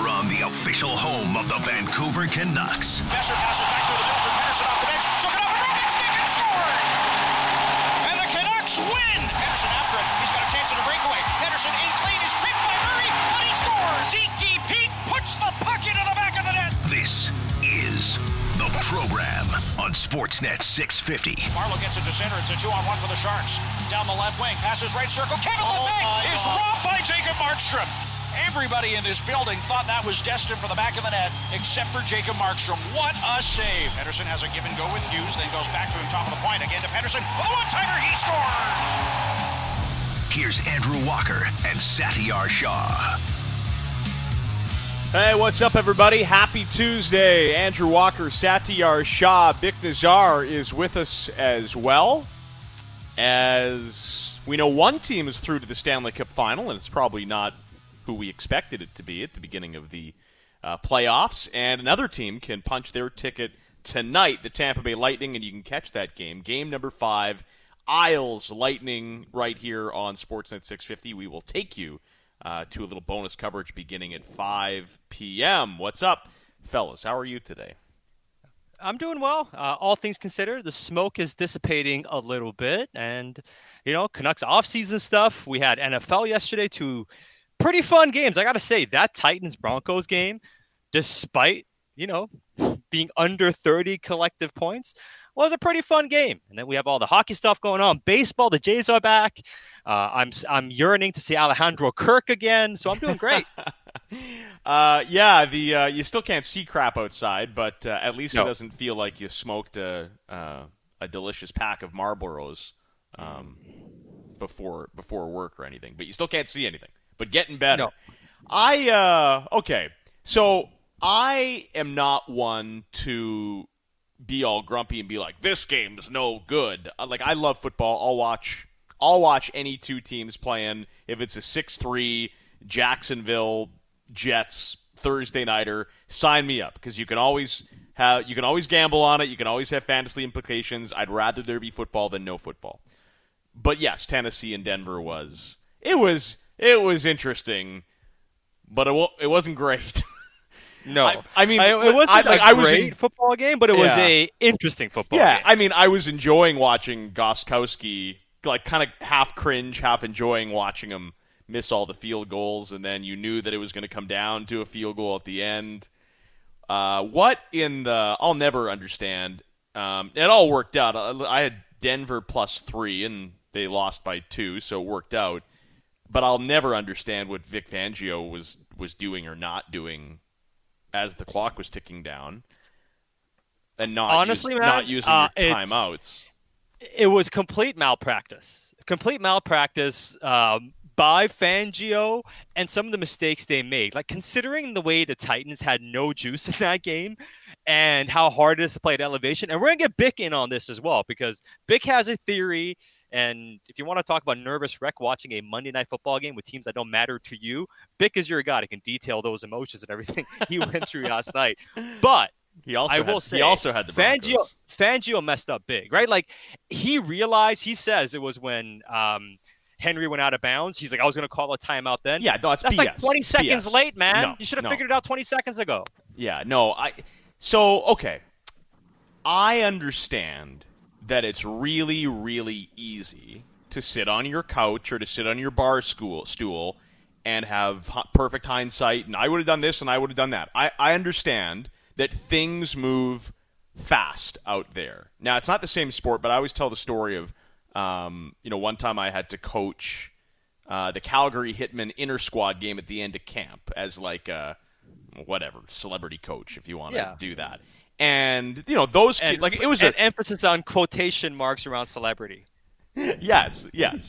You're on the official home of the Vancouver Canucks. Besser passes back through the middle for Pettersson off the bench. Took it off a rocket stick and scored! And the Canucks win! Pettersson after it. He's got a chance at a breakaway. Pettersson in clean is tripped by Murray, but he scores! Tiki Pete puts the puck into the back of the net. This is The Program on Sportsnet 650. Marleau gets it to center. It's a 2-on-1 for the Sharks. Down the left wing. Passes right circle. Kevin Labanc is robbed by Jacob Markstrom. Everybody in this building thought that was destined for the back of the net, except for Jacob Markstrom. What a save. Pettersson has a give and go with Hughes, then goes back to him top of the point. Again to Pettersson. With a one-timer, he scores! Here's Andrew Walker and Satyar Shah. Hey, what's up, everybody? Happy Tuesday. Andrew Walker, Satyar Shah, Bik Nazar is with us as well. As we know, one team is through to the Stanley Cup Final, and it's probably not who we expected it to be at the beginning of the playoffs. And another team can punch their ticket tonight, the Tampa Bay Lightning, and you can catch that game. Game number 5, Isles Lightning, right here on Sportsnet 650. We will take you to a little bonus coverage beginning at 5 p.m. What's up, fellas? How are you today? I'm doing well. All things considered, the smoke is dissipating a little bit. And, Canucks offseason stuff. We had NFL yesterday, 2 pretty fun games. I got to say, that Titans-Broncos game, despite, being under 30 collective points, was a pretty fun game. And then we have all the hockey stuff going on. Baseball, the Jays are back. I'm yearning to see Alejandro Kirk again, so I'm doing great. You still can't see crap outside, but at least it doesn't feel like you smoked a delicious pack of Marlboros before work or anything. But you still can't see anything. But getting better. No. Okay. So I am not one to be all grumpy and be like, this game's no good. I love football. I'll watch any 2 teams playing. If it's a 6-3 Jacksonville Jets Thursday nighter, sign me up, because you can always gamble on it. You can always have fantasy implications. I'd rather there be football than no football. But yes, Tennessee and Denver was interesting, but it wasn't great. No, it wasn't a great football game, but it was a interesting football game. Yeah, I was enjoying watching Gostkowski, kind of half cringe, half enjoying watching him miss all the field goals, and then you knew that it was going to come down to a field goal at the end. I'll never understand. It all worked out. I had Denver +3, and they lost by 2, so it worked out. But I'll never understand what Vic Fangio was doing or not doing as the clock was ticking down, and not using your timeouts. It was complete malpractice. By Fangio and some of the mistakes they made. Considering the way the Titans had no juice in that game and how hard it is to play at elevation. And we're going to get Bik in on this as well, because Bik has a theory. And if you want to talk about nervous wreck watching a Monday Night Football game with teams that don't matter to you, Bik is your guy that can detail those emotions and everything he went through last night. But he also had the Broncos. Fangio messed up big, right? He says it was when Henry went out of bounds. He's like, I was going to call a timeout then. Yeah, no, that's BS. 20 seconds BS. late, man. You should have figured it out 20 seconds ago. Yeah, no. I understand that it's really, really easy to sit on your couch or to sit on your bar stool and have perfect hindsight, and I would have done this and I would have done that. I understand that things move fast out there. Now, it's not the same sport, but I always tell the story of, one time I had to coach the Calgary Hitmen inter-squad game at the end of camp as celebrity coach, if you want to do that. And, those kids, it was an emphasis on quotation marks around celebrity. Yes.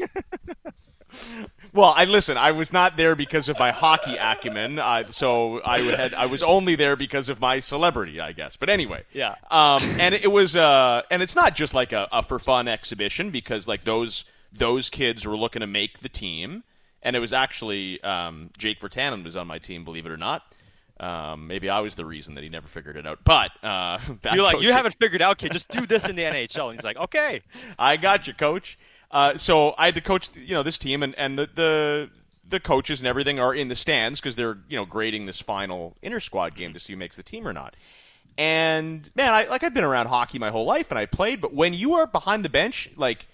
Well, I was not there because of my hockey acumen, so I was only there because of my celebrity, I guess. But anyway, yeah. And it was, and it's not just a for fun exhibition, because those kids were looking to make the team, and it was actually Jake Virtanen was on my team, believe it or not. Maybe I was the reason that he never figured it out. But you're like, you haven't figured out, kid. Just do this in the NHL. And he's like, okay, I got you, coach. So I had to coach, this team, and the the coaches and everything are in the stands because they're grading this final inter-squad game to see who makes the team or not. And man, I've been around hockey my whole life and I played, but when you are behind the bench, like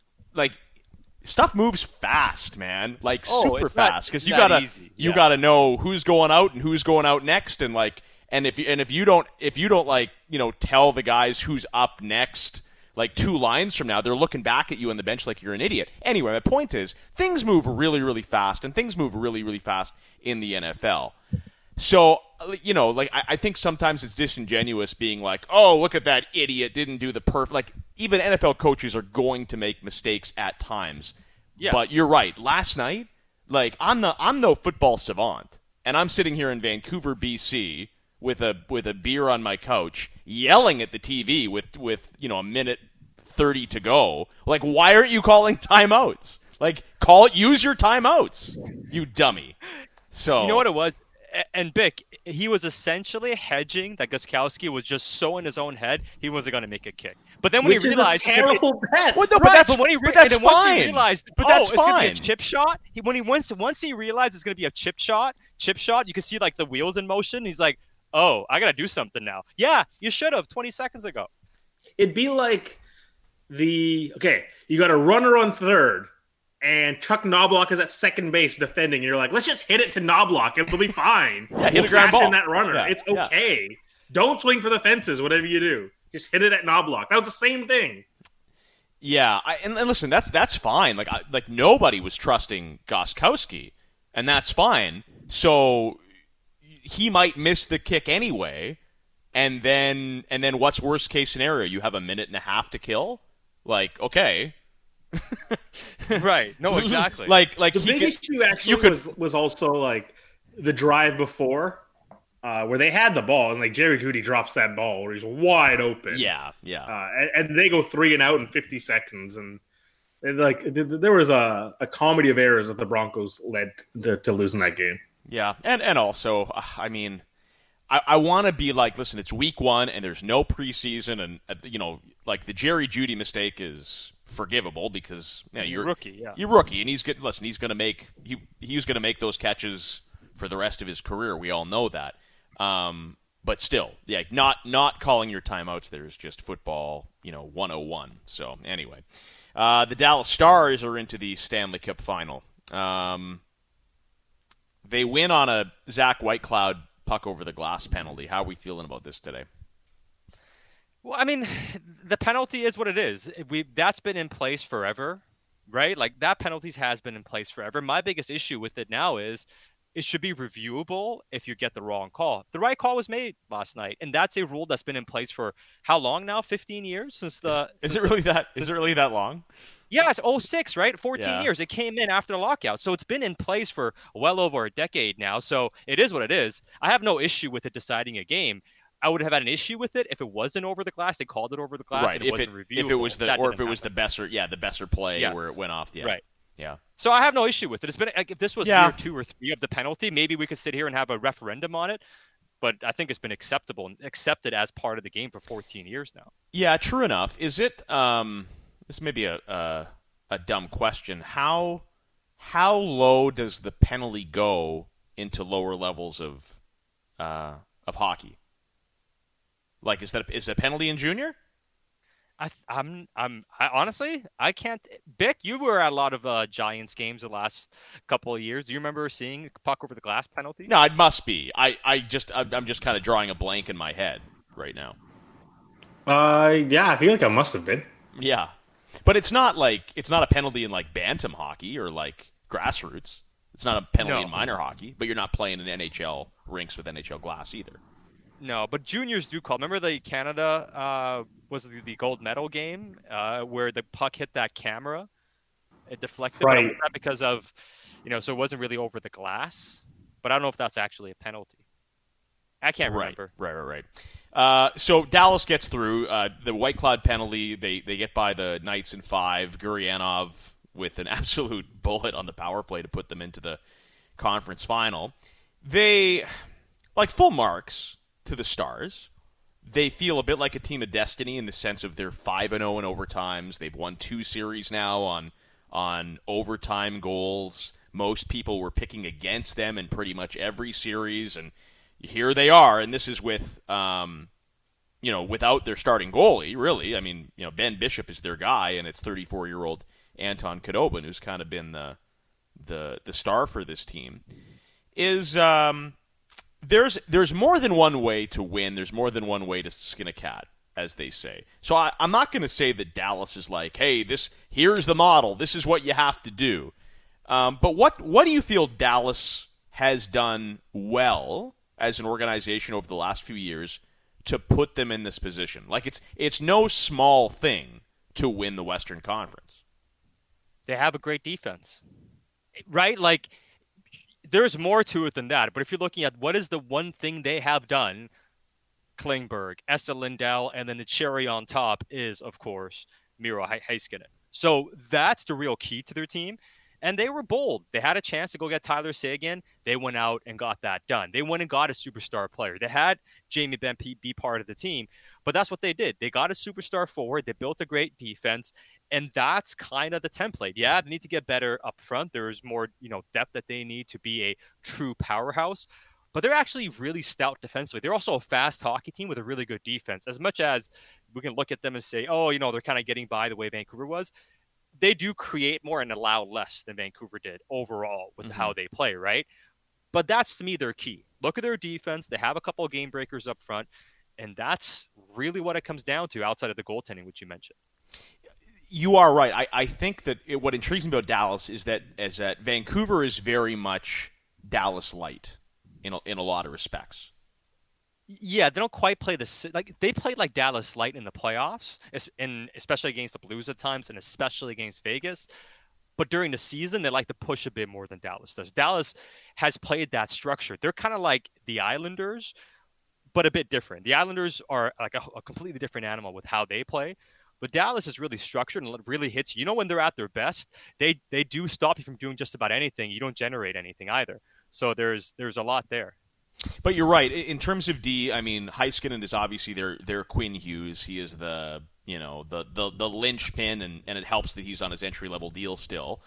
stuff moves fast, man. Like super fast because you gotta know who's going out and who's going out next, and if you don't tell the guys who's up next like 2 lines from now, they're looking back at you on the bench like you're an idiot. Anyway, my point is things move really, really fast, and things move really, really fast in the NFL. So, I think sometimes it's disingenuous being like, oh, look at that idiot, didn't do the perfect. Like, even NFL coaches are going to make mistakes at times. Yes. But you're right. Last night, I'm no football savant, and I'm sitting here in Vancouver, BC, with a beer on my couch, yelling at the TV with a minute 30 to go. Like, why aren't you calling timeouts? Like, use your timeouts, you dummy. So you know what it was? And Bick, he was essentially hedging that Gostkowski was just so in his own head he wasn't going to make a kick. But then when he realized, terrible bet. Well, no, but that's fine. He realized, it's going to be a chip shot. Once he realized it's going to be a chip shot, you can see like the wheels in motion. He's like, oh, I got to do something now. Yeah, you should have 20 seconds ago. It'd be like you got a runner on third. And Chuck Knobloch is at second base defending. And you're like, let's just hit it to Knobloch. It'll be fine. Hit a ground ball. In that runner. It's okay. Don't swing for the fences, whatever you do. Just hit it at Knobloch. That was the same thing. Yeah, and listen, that's fine. Like nobody was trusting Gostkowski, and that's fine. So he might miss the kick anyway, and then what's worst case scenario? You have a minute and a half to kill? Like, okay. Right. No, exactly. Like the big issue actually was also like the drive before, where they had the ball and like Jerry Jeudy drops that ball where he's wide open. Yeah. And they go 3 and out in 50 seconds, and there was a comedy of errors that the Broncos led to losing that game. Yeah, and also, I mean, I want to be like, listen, it's week 1 and there's no preseason, and like the Jerry Jeudy mistake is forgivable because you're rookie, you're rookie, and he's going to make those catches for the rest of his career. We all know that. But still, not calling your timeouts there is just football, 101. So anyway, the Dallas Stars are into the Stanley Cup final. They win on a Zach Whitecloud puck over the glass penalty. How are we feeling about this today? Well, I mean, the penalty is what it is. That's been in place forever, right? Like, that penalty has been in place forever. My biggest issue with it now is it should be reviewable if you get the wrong call. The right call was made last night, and that's a rule that's been in place for how long now? 15 years Is it really that long? Yeah, it's 06, right? 14 years. It came in after the lockout. So it's been in place for well over a decade now. So it is what it is. I have no issue with it deciding a game. I would have had an issue with it if it wasn't over the glass. They called it over the glass, right? And it wasn't reviewable. If it was the Besser play where it went off. Yeah. Right. Yeah. So I have no issue with it. It's been like, if this was year 2 or 3 of the penalty, maybe we could sit here and have a referendum on it. But I think it's been accepted as part of the game for 14 years now. Yeah, true enough. Is it? This may be a dumb question. How low does the penalty go into lower levels of hockey? Like, is that a penalty in junior? I honestly, I can't. Bick, you were at a lot of Giants games the last couple of years. Do you remember seeing a puck over the glass penalty? No, it must be. I'm just kind of drawing a blank in my head right now. Yeah, I feel like I must have been. Yeah, but it's not a penalty in like bantam hockey or like grassroots. It's not a penalty in minor hockey, but you're not playing in NHL rinks with NHL glass either. No, but juniors do call. Remember the Canada was the gold medal game where the puck hit that camera? It deflected, right? But because of, so it wasn't really over the glass. But I don't know if that's actually a penalty. I can't remember. Right. So Dallas gets through the Whitecloud penalty. They get by the Knights in 5. Gurianov with an absolute bullet on the power play to put them into the conference final. They full marks to the Stars. They feel a bit like a team of destiny in the sense of they're 5-0 in overtimes. They've won 2 series now on overtime goals. Most people were picking against them in pretty much every series, and here they are. And this is with, without their starting goalie, really. I mean, Ben Bishop is their guy, and it's 34-year-old Anton Khudobin, who's kind of been the star for this team. There's more than one way to win. There's more than one way to skin a cat, as they say. So I'm not going to say that Dallas is like, hey, here's the model. This is what you have to do. But what do you feel Dallas has done well as an organization over the last few years to put them in this position? Like, it's no small thing to win the Western Conference. They have a great defense, right? Like, there's more to it than that. But if you're looking at what is the one thing they have done, Klingberg, Esa Lindell, and then the cherry on top is, of course, Miro Heiskanen. So that's the real key to their team. And they were bold. They had a chance to go get Tyler Seguin. They went out and got that done. They went and got a superstar player. They had Jamie Benn be part of the team, but that's what they did. They got a superstar forward. They built a great defense, and that's kind of the template. Yeah, they need to get better up front. There's more, depth that they need to be a true powerhouse, but they're actually really stout defensively. They're also a fast hockey team with a really good defense. As much as we can look at them and say, oh, they're kind of getting by the way Vancouver was, they do create more and allow less than Vancouver did overall with how they play, right? But that's, to me, their key. Look at their defense. They have a couple of game breakers up front, and that's really what it comes down to outside of the goaltending, which you mentioned. You are right. I think that what intrigues me about Dallas is that Vancouver is very much Dallas light in a lot of respects. Yeah, they don't quite play they played like Dallas light in the playoffs, especially against the Blues at times, and especially against Vegas. But during the season, they like to push a bit more than Dallas does. Dallas has played that structure. They're kind of like the Islanders, but a bit different. The Islanders are like a completely different animal with how they play. But Dallas is really structured and really hits you. When they're at their best, they do stop you from doing just about anything. You don't generate anything either. So there's a lot there. But you're right. In terms of D, I mean, Heiskanen is obviously their Quinn Hughes. He is the linchpin, and it helps that he's on his entry-level deal still.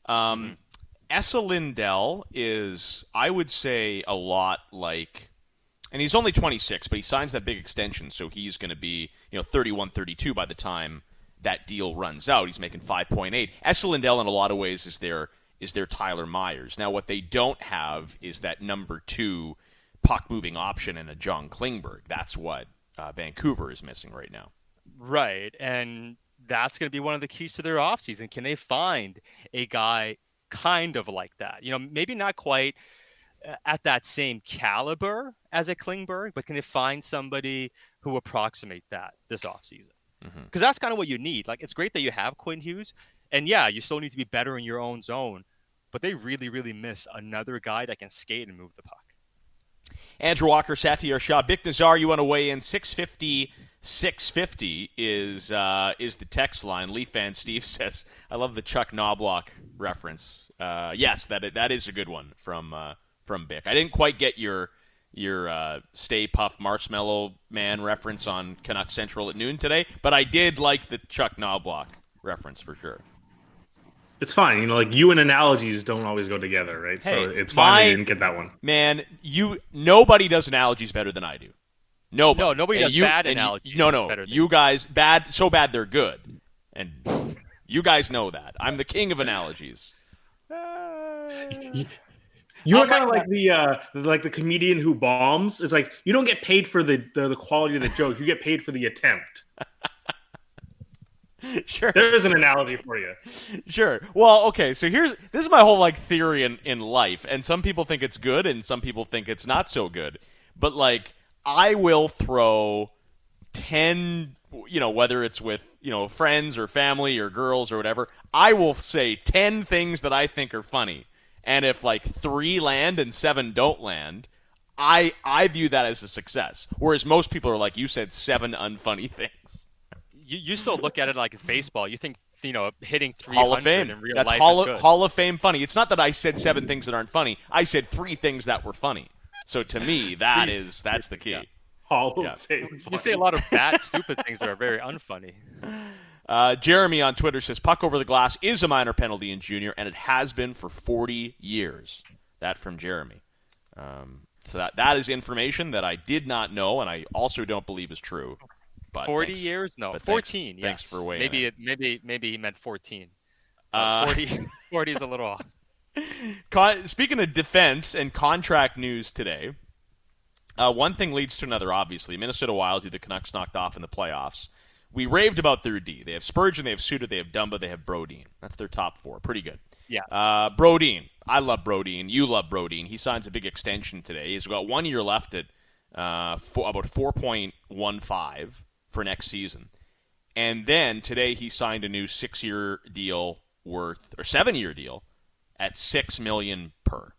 Esa Lindell is, I would say, a lot like, and he's only 26, but he signs that big extension, so he's going to be 31, 32 by the time that deal runs out. He's making 5.8. Esa Lindell, in a lot of ways, is their Tyler Myers. Now, what they don't have is that number 2 puck-moving option in a John Klingberg. That's what Vancouver is missing right now. Right, and that's going to be one of the keys to their offseason. Can they find a guy kind of like that? Maybe not quite at that same caliber as a Klingberg, but can they find somebody who approximate that this offseason? Because that's kind of what you need. Like, it's great that you have Quinn Hughes, and yeah, you still need to be better in your own zone, but they really, really miss another guy that can skate and move the puck. Andrew Walker, Satyar Shah, Bick Nazar, you want to weigh in? 650 is the text line. Leaf fan Steve says, I love the Chuck Knobloch reference. Yes, that is a good one from Bick. I didn't quite get your Stay Puft Marshmallow Man reference on Canuck Central at noon today, but I did like the Chuck Knobloch reference for sure. It's fine. You and analogies don't always go together, right? Hey, so it's fine you didn't get that one. Man, nobody does analogies better than I do. Nobody. No, nobody does bad analogies. No. You guys, so bad they're good. And you guys know that. I'm the king of analogies. You're kind of like the comedian who bombs. It's like you don't get paid for the quality of the joke. You get paid for the attempt. Sure. There's an analogy for you. Sure. Well, okay, so this is my whole theory in life, and some people think it's good and some people think it's not so good. But I will throw 10, whether it's with, friends or family or girls or whatever, I will say 10 things that I think are funny. And if 3 land and 7 don't land, I view that as a success. Whereas most people are like you said, 7 unfunny things. You still look at it like it's baseball. You think, hitting 300 Hall of Fame. in real That's life is good. Hall of Fame funny. It's not that I said 7 things that aren't funny. I said 3 things that were funny. So to me, that's the key. Hall of Fame funny. You say a lot of bad, stupid things that are very unfunny. Jeremy on Twitter says, puck over the glass is a minor penalty in junior, and it has been for 40 years. That from Jeremy. So that is information that I did not know, and I also don't believe is true. But 40 years? No, 14. Yes. Thanks for weighing in. Maybe he meant 14. 40 is a little off. Speaking of defense and contract news today, one thing leads to another, obviously. Minnesota Wild, who the Canucks knocked off in the playoffs. We raved about their D. They have Spurgeon, they have Suter, they have Dumba, they have Brodin. That's their top four. Pretty good. Yeah. Brodin. I love Brodin. You love Brodin. He signs a big extension today. He's got 1 year left at about 4.15 for next season. And then today he signed a new 6-year deal or 7-year deal at $6 million per.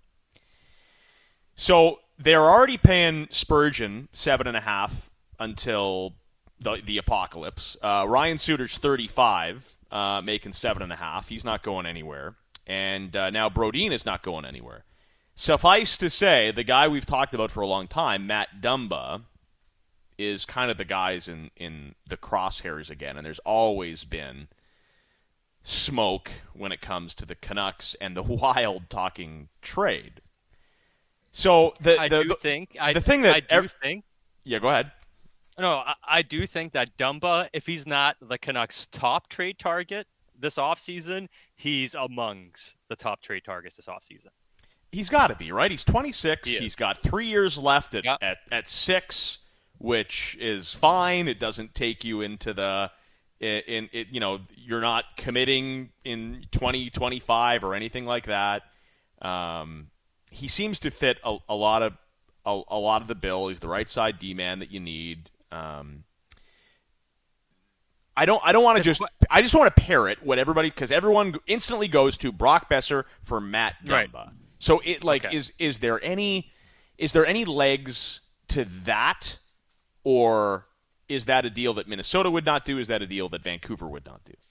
So they're already paying Spurgeon $7.5 until the apocalypse. Ryan Suter's 35, making $7.5. He's not going anywhere. And now Brodin is not going anywhere. Suffice to say, the guy we've talked about for a long time, Matt Dumba, is kind of the guys in the crosshairs again. And there's always been smoke when it comes to the Canucks and the Wild talking trade. So I do think. Yeah, go ahead. No, I do think that Dumba, if he's not the Canucks' top trade target this offseason, he's amongst the top trade targets this offseason. He's got to be, right? He's 26. He's got 3 years left at 6, which is fine. It doesn't take you into the you're not committing in 2025 or anything like that. He seems to fit a lot of the bill. He's the right side D-man that you need. I don't want to I just want to parrot what everybody, because everyone instantly goes to Brock Besser for Matt Dumba. Right. So is there any legs to that, or is that a deal that Minnesota would not do? Is that a deal that Vancouver would not do?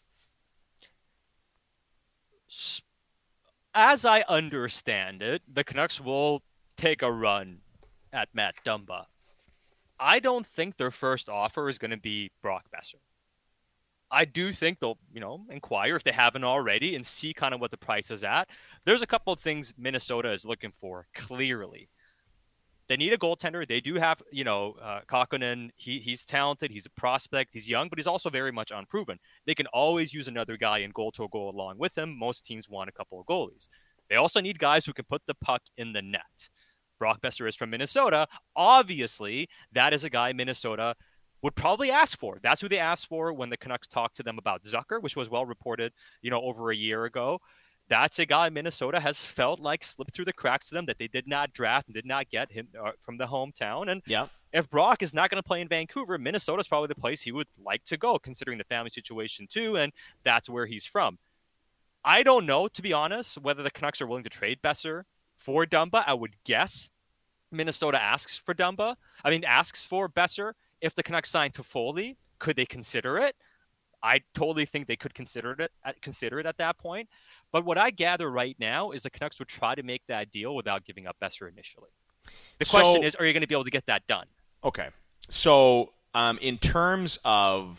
As I understand it, the Canucks will take a run at Matt Dumba. I don't think their first offer is going to be Brock Besser. I do think they'll, inquire if they haven't already and see kind of what the price is at. There's a couple of things Minnesota is looking for, clearly. They need a goaltender. They do have, Kakkonen. He's talented. He's a prospect. He's young, but he's also very much unproven. They can always use another guy in goal to go along with him. Most teams want a couple of goalies. They also need guys who can put the puck in the net. Brock Besser is from Minnesota. Obviously, that is a guy Minnesota would probably ask for. That's who they asked for when the Canucks talked to them about Zucker, which was well reported, over a year ago. That's a guy Minnesota has felt like slipped through the cracks to them, that they did not draft and did not get him from the hometown. And if Brock is not going to play in Vancouver, Minnesota's probably the place he would like to go, considering the family situation too, and that's where he's from. I don't know, to be honest, whether the Canucks are willing to trade Besser for Dumba. I would guess Minnesota asks for Besser. If the Canucks sign Toffoli, could they consider it? I totally think they could consider it at that point. But what I gather right now is the Canucks would try to make that deal without giving up Besser initially. The question is, are you going to be able to get that done? Okay. So in terms of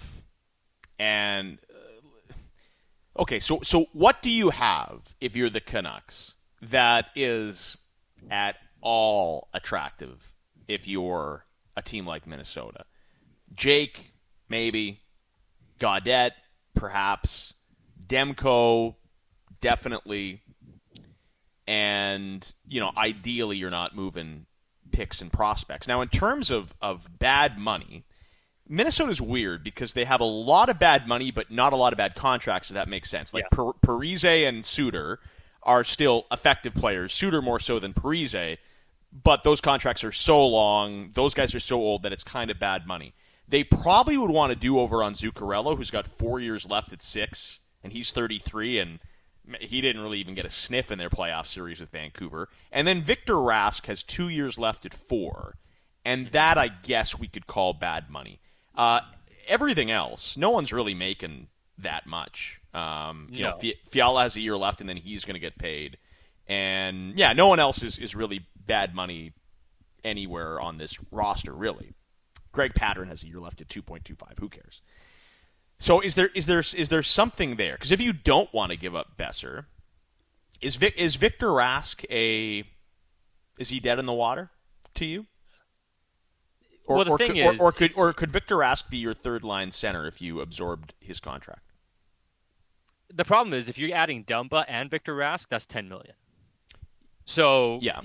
so what do you have if you're the Canucks that is at all attractive if you're a team like Minnesota? Jake, maybe. Gaudette, perhaps. Demko, definitely. And, ideally you're not moving picks and prospects. Now, in terms of bad money, Minnesota's weird because they have a lot of bad money but not a lot of bad contracts, if that makes sense. Like Parise and Suter are still effective players. Suter more so than Parise, but those contracts are so long, those guys are so old that it's kind of bad money. They probably would want to do over on Zuccarello, who's got 4 years left at 6, and he's 33, and he didn't really even get a sniff in their playoff series with Vancouver. And then Victor Rask has 2 years left at 4, and that I guess we could call bad money. Everything else, no one's really making that much. Fiala has a year left, and then he's going to get paid. And, no one else is really bad money anywhere on this roster, really. Greg Pattern has a year left at 2.25. Who cares? So is there something there? Because if you don't want to give up Besser, is Victor Rask is he dead in the water to you? Or, Well, could Victor Rask be your third line center if you absorbed his contract? The problem is if you're adding Dumba and Victor Rask, that's $10 million. So yeah.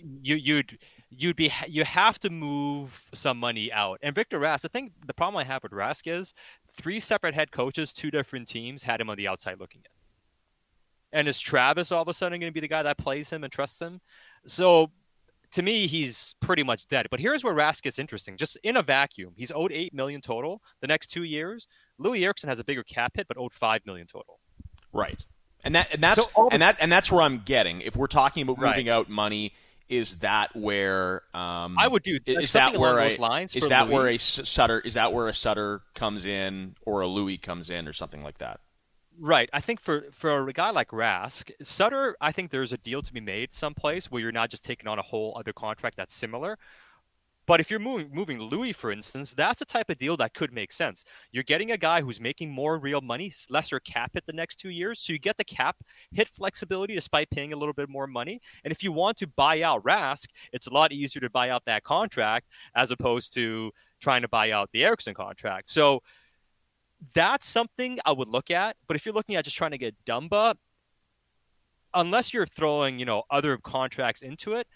You have to move some money out. And Victor Rask, the problem I have with Rask is 3 separate head coaches, 2 different teams had him on the outside looking in. And is Travis all of a sudden going to be the guy that plays him and trusts him? So to me, he's pretty much dead. But here's where Rask gets interesting. Just in a vacuum, he's owed $8 million total the next 2 years. Louis Eriksson has a bigger cap hit, but owed $5 million total. Right. And that's where I'm getting. If we're talking about moving out money, is that where I would do is that where those lines? Is that where a Sutter? Is that where a Sutter comes in or a Louis comes in or something like that? Right. I think for a guy like Rask, Sutter, I think there's a deal to be made someplace where you're not just taking on a whole other contract that's similar. But if you're moving Louis, for instance, that's the type of deal that could make sense. You're getting a guy who's making more real money, lesser cap hit the next 2 years, so you get the cap hit flexibility despite paying a little bit more money. And if you want to buy out Rask, it's a lot easier to buy out that contract as opposed to trying to buy out the Eriksson contract. So that's something I would look at. But if you're looking at just trying to get Dumba, unless you're throwing, other contracts into it,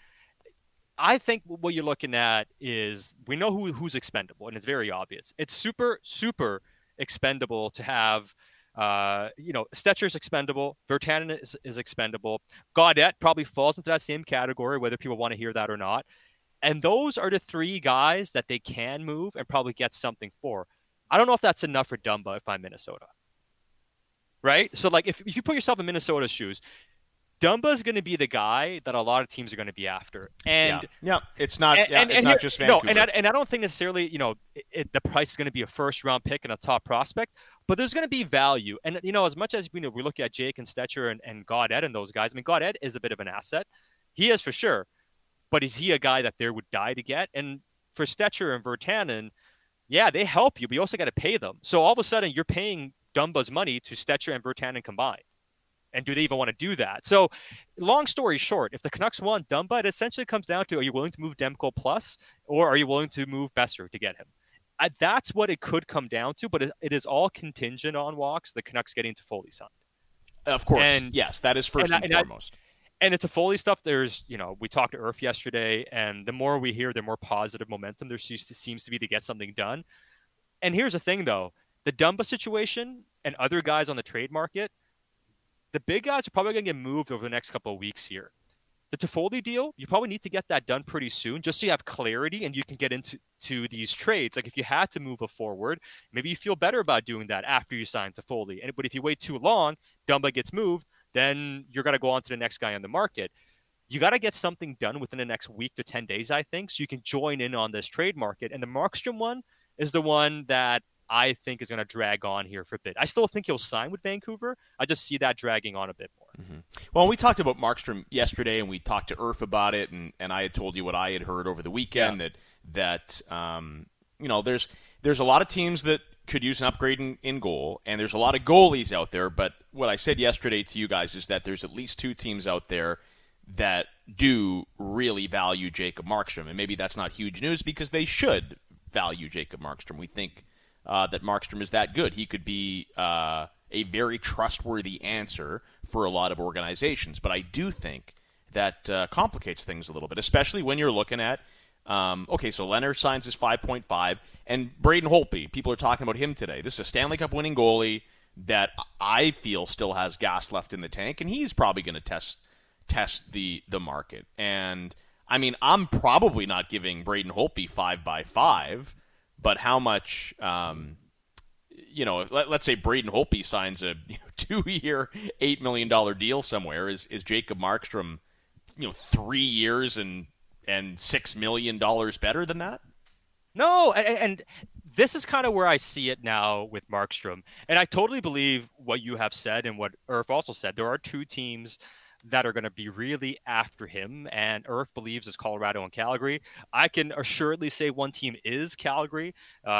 I think what you're looking at is we know who's expendable, and it's very obvious. It's super, super expendable to have, Stetcher's expendable. Virtanen is expendable. Gaudette probably falls into that same category, whether people want to hear that or not. And those are the 3 guys that they can move and probably get something for. I don't know if that's enough for Dumba if I'm Minnesota. Right? So, if you put yourself in Minnesota's shoes, Dumba is going to be the guy that a lot of teams are going to be after, and it's not just Vancouver. No, and I don't think necessarily the price is going to be a first round pick and a top prospect, but there's going to be value. And as much as we look at Jake and Stetcher and Gaudette and those guys, I mean Gaudette is a bit of an asset, he is for sure, but is he a guy that there would die to get? And for Stetcher and Virtanen, yeah, they help you, but you also got to pay them. So all of a sudden you're paying Dumba's money to Stetcher and Virtanen combined. And do they even want to do that? So, long story short, if the Canucks want Dumba, it essentially comes down to: are you willing to move Demko plus, or are you willing to move Besser to get him? That's what it could come down to. But it is all contingent on walks. The Canucks getting Toffoli signed. Of course, yes, that is first and foremost. And it's Toffoli stuff. There's, we talked to Irf yesterday, and the more we hear, the more positive momentum there seems to be to get something done. And here's the thing, though: the Dumba situation and other guys on the trade market. The big guys are probably going to get moved over the next couple of weeks here. The Toffoli deal, you probably need to get that done pretty soon just so you have clarity and you can get into these trades. Like if you had to move a forward, maybe you feel better about doing that after you sign Toffoli. But if you wait too long, Dumba gets moved, then you're going to go on to the next guy on the market. You got to get something done within the next week to 10 days, I think, so you can join in on this trade market. And the Markstrom one is the one that I think is going to drag on here for a bit. I still think he'll sign with Vancouver. I just see that dragging on a bit more. Mm-hmm. Well, we talked about Markstrom yesterday, and we talked to Irf about it, and I had told you what I had heard over the weekend, that there's a lot of teams that could use an upgrade in goal, and there's a lot of goalies out there, but what I said yesterday to you guys is that there's at least 2 teams out there that do really value Jacob Markstrom, and maybe that's not huge news because they should value Jacob Markstrom. We think that Markstrom is that good. He could be a very trustworthy answer for a lot of organizations. But I do think that complicates things a little bit, especially when you're looking at, so Leonard signs his 5.5, and Braden Holtby, people are talking about him today. This is a Stanley Cup winning goalie that I feel still has gas left in the tank, and he's probably going to test the market. And, I mean, I'm probably not giving Braden Holtby 5x5, but how much, let's say Braden Holtby signs a 2-year, $8 million deal somewhere. Is Jacob Markstrom, 3 years and $6 million better than that? No, and this is kind of where I see it now with Markstrom. And I totally believe what you have said and what Irf also said. There are 2 teams that are going to be really after him, and Irf believes is Colorado and Calgary. I can assuredly say one team is Calgary, and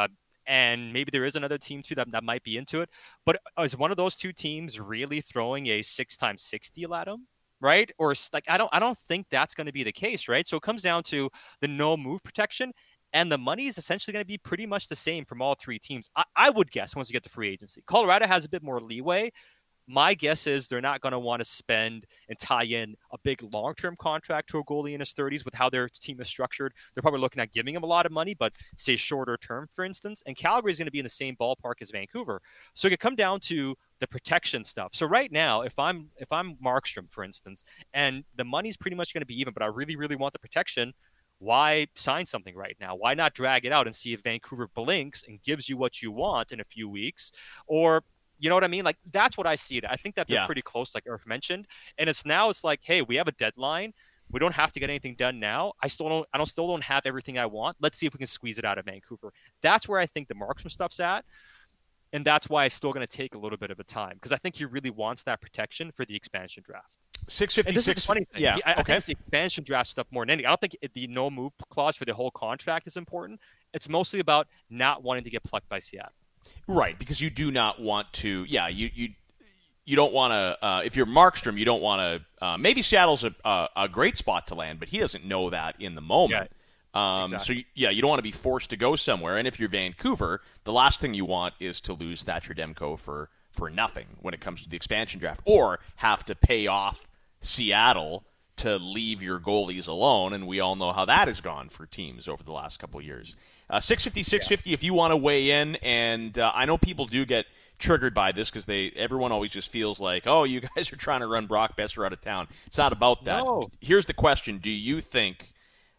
and maybe there is another team too that might be into it. But is one of those two teams really throwing a 6x6 deal at him? Right? Or like I don't think that's going to be the case, right? So it comes down to the no move protection, and the money is essentially going to be pretty much the same from all three teams. I would guess once you get to free agency. Colorado has a bit more leeway. My guess is they're not going to want to spend and tie in a big long-term contract to a goalie in his 30s with how their team is structured. They're probably looking at giving him a lot of money, but say shorter term, for instance. And Calgary is going to be in the same ballpark as Vancouver. So it could come down to the protection stuff. So right now, if I'm Markstrom, for instance, and the money's pretty much going to be even, but I really, really want the protection, why sign something right now? Why not drag it out and see if Vancouver blinks and gives you what you want in a few weeks? Or you know what I mean? Like, that's what I see it. I think that they're pretty close, like Irv mentioned. And it's like, hey, we have a deadline. We don't have to get anything done now. I still don't have everything I want. Let's see if we can squeeze it out of Vancouver. That's where I think the Markstrom stuff's at. And that's why it's still going to take a little bit of a time, because I think he really wants that protection for the expansion draft. 656. This is the funny thing. Yeah. I think it's the expansion draft stuff more than anything. I don't think the no move clause for the whole contract is important. It's mostly about not wanting to get plucked by Seattle. Right, because you do not want to. Yeah, you don't want to. If you're Markstrom, you don't want to. Maybe Seattle's a great spot to land, but he doesn't know that in the moment. Yeah, exactly. So you don't want to be forced to go somewhere. And if you're Vancouver, the last thing you want is to lose Thatcher Demko for nothing when it comes to the expansion draft, or have to pay off Seattle to leave your goalies alone. And we all know how that has gone for teams over the last couple of years. 650 if you want to weigh in, and I know people do get triggered by this because everyone always just feels like, oh, you guys are trying to run Brock Boeser out of town. It's not about that. No. Here's the question: Do you think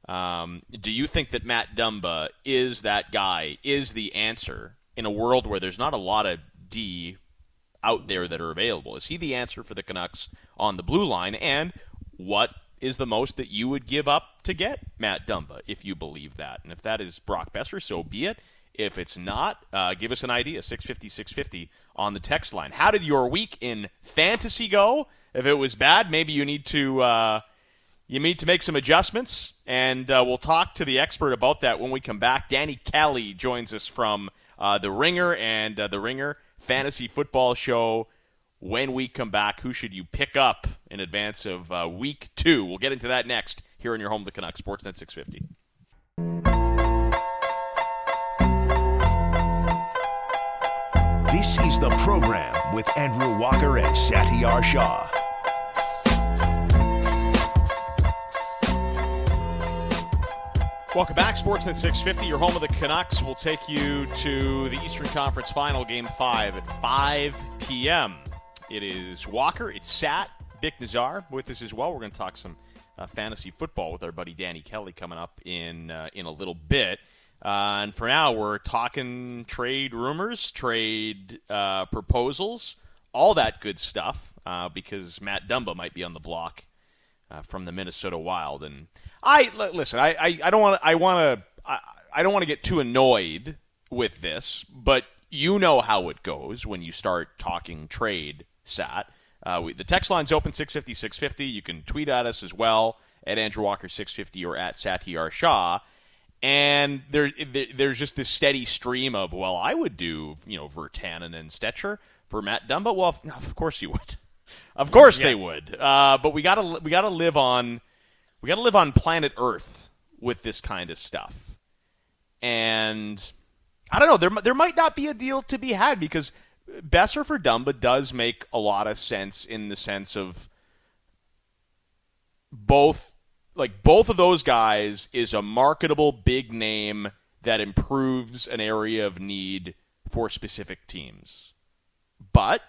that Matt Dumba is that guy? Is the answer in a world where there's not a lot of D out there that are available? Is he the answer for the Canucks on the blue line? And what is the most that you would give up to get Matt Dumba, if you believe that? And if that is Brock Boeser, so be it. If it's not, give us an idea, 650 on the text line. How did your week in fantasy go? If it was bad, maybe you need to make some adjustments, and we'll talk to the expert about that when we come back. Danny Kelly joins us from The Ringer and The Ringer Fantasy Football Show. When we come back, who should you pick up in advance of Week 2? We'll get into that next here in your home, the Canucks, Sportsnet 650. This is the program with Andrew Walker and Satyar Shah. Welcome back, Sportsnet 650, your home of the Canucks. We'll take you to the Eastern Conference Final, Game 5 at 5 p.m. It is Walker, it's Sat, Vic Nazar with us as well. We're going to talk some fantasy football with our buddy Danny Kelly coming up in a little bit. And for now, we're talking trade rumors, trade proposals, all that good stuff, because Matt Dumba might be on the block from the Minnesota Wild. And I don't want to get too annoyed with this, but you know how it goes when you start talking trade, Sat. The text line's open, 650. You can tweet at us as well, at Andrew Walker 650 or at Satyar Shah. And there's just this steady stream of, well, I would do, Virtanen and Stetcher for Matt Dumba. Well, of course you would. Of course they would. But we gotta live on planet Earth with this kind of stuff. And I don't know, there might not be a deal to be had, because Boeser for Dumba does make a lot of sense, in the sense of both of those guys is a marketable big name that improves an area of need for specific teams. But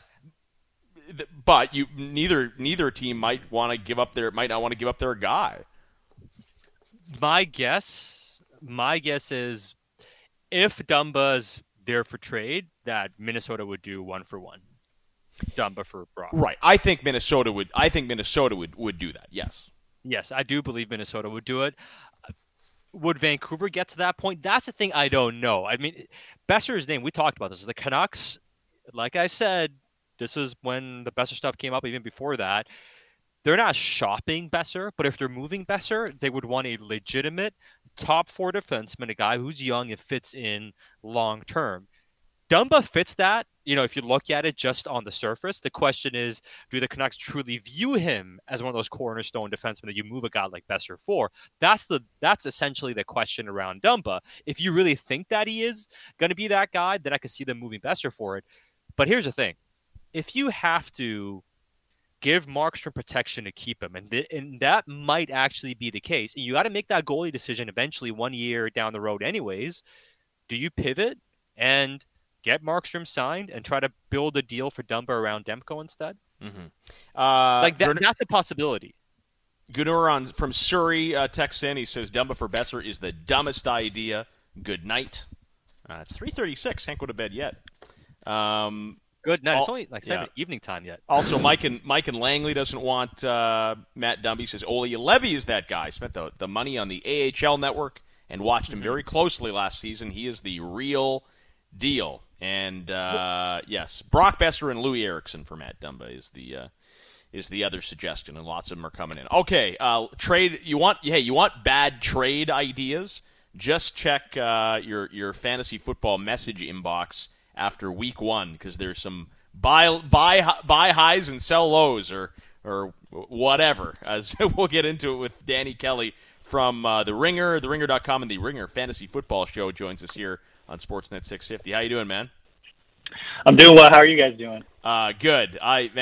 neither team might not want to give up their guy. My guess is, if Dumba's there for trade, that Minnesota would do 1-for-1. Dumba for Brock. Right. I think Minnesota would do that. Yes. Yes, I do believe Minnesota would do it. Would Vancouver get to that point? That's the thing I don't know. I mean, Boeser's name, we talked about this. The Canucks, like I said, this is when the Boeser stuff came up, even before that. They're not shopping Boeser, but if they're moving Boeser, they would want a legitimate top 4 defenseman, a guy who's young and fits in long term. Dumba fits that. If you look at it just on the surface, the question is, do the Canucks truly view him as one of those cornerstone defensemen that you move a guy like Besser for? That's essentially the question around Dumba. If you really think that he is going to be that guy, then I could see them moving Besser for it. But here's the thing. If you have to give Markstrom protection to keep him, and that might actually be the case, and you got to make that goalie decision eventually 1 year down the road anyways, do you pivot and get Markstrom signed and try to build a deal for Dumba around Demko instead? Mm-hmm. That's a possibility. Gunnar from Surrey texts in. He says, Dumba for Besser is the dumbest idea. Good night. It's 3:36. Can't go to bed yet. Good night. It's only evening time yet. Also, Mike and Langley doesn't want Matt Dumba. He says, Olli Levy is that guy. Spent the money on the AHL network and watched him very closely last season. He is the real deal. And yes, Brock Besser and Louis Eriksson for Matt Dumba is the other suggestion, and lots of them are coming in. Okay, trade. You want bad trade ideas? Just check your fantasy football message inbox after week 1, because there's some buy highs and sell lows or whatever. As we'll get into it with Danny Kelly from the Ringer, theringer.com, and the Ringer Fantasy Football Show joins us here on Sportsnet 650. How you doing, man? I'm doing well. How are you guys doing? Good.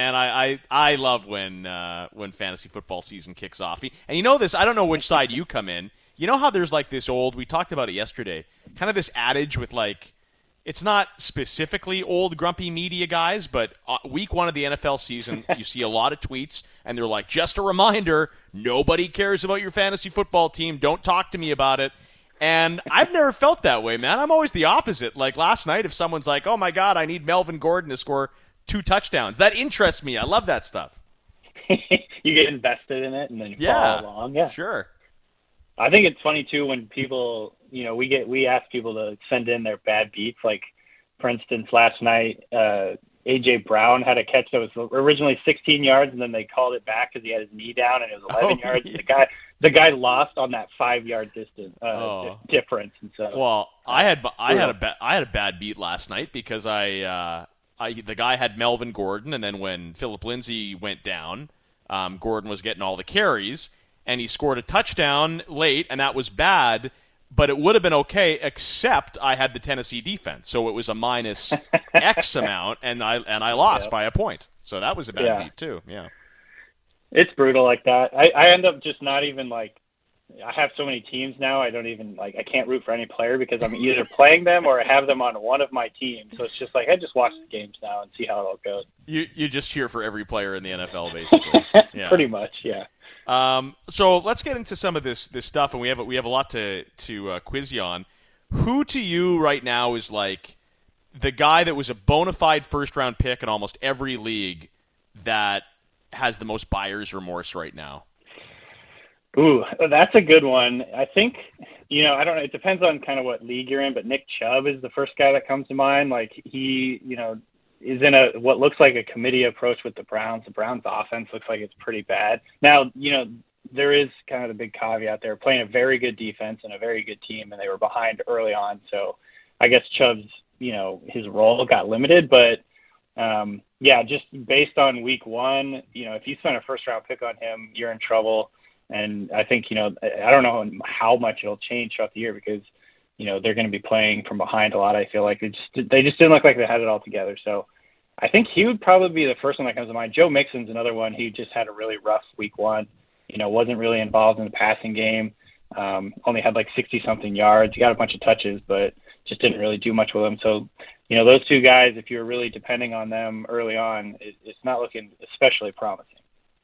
I love when fantasy football season kicks off. And you know this, I don't know which side you come in. You know how there's like this we talked about it yesterday, kind of this adage with like, it's not specifically old grumpy media guys, but week 1 of the NFL season, you see a lot of tweets, and they're like, just a reminder, nobody cares about your fantasy football team. Don't talk to me about it. And I've never felt that way, man. I'm always the opposite. Like last night, if someone's like, oh, my God, I need Melvin Gordon to score 2 touchdowns, that interests me. I love that stuff. You get invested in it and then you follow along. Yeah, sure. I think it's funny, too, when people, we ask people to send in their bad beats. Like, for instance, last night, A.J. Brown had a catch that was originally 16 yards, and then they called it back because he had his knee down, and it was 11 yards. Yeah. The guy lost on that 5-yard distance difference. And so, well, I had a bad beat last night because the guy had Melvin Gordon, and then when Philip Lindsay went down, Gordon was getting all the carries, and he scored a touchdown late, and that was bad. But it would have been okay, except I had the Tennessee defense, so it was a minus X amount, and I lost by a point. So that was a bad beat too. Yeah, it's brutal like that. I end up just not even like. I have so many teams now. I don't even like. I can't root for any player because I'm either playing them or I have them on one of my teams. So it's just like I just watch the games now and see how it all goes. You just cheer for every player in the NFL, basically. Yeah. Pretty much, yeah. So let's get into some of this stuff, and we have a lot to quiz you on. Who to you right now is like the guy that was a bona fide first-round pick in almost every league that has the most buyer's remorse right now? Ooh, that's a good one. I think, I don't know. It depends on kind of what league you're in, but Nick Chubb is the first guy that comes to mind. Like he, is in what looks like a committee approach with the Browns. The Browns offense looks like it's pretty bad. Now, there is kind of the big caveat. They're playing a very good defense and a very good team, and they were behind early on. So I guess Chubb's, his role got limited. But, just based on week 1, if you spend a first-round pick on him, you're in trouble. And I think, I don't know how much it'll change throughout the year because, they're going to be playing from behind a lot. I feel like they just didn't look like they had it all together. So I think he would probably be the first one that comes to mind. Joe Mixon's another one. He just had a really rough week 1. Wasn't really involved in the passing game. Only had like 60-something yards. He got a bunch of touches, but just didn't really do much with them. So, those 2 guys, if you're really depending on them early on, it's not looking especially promising.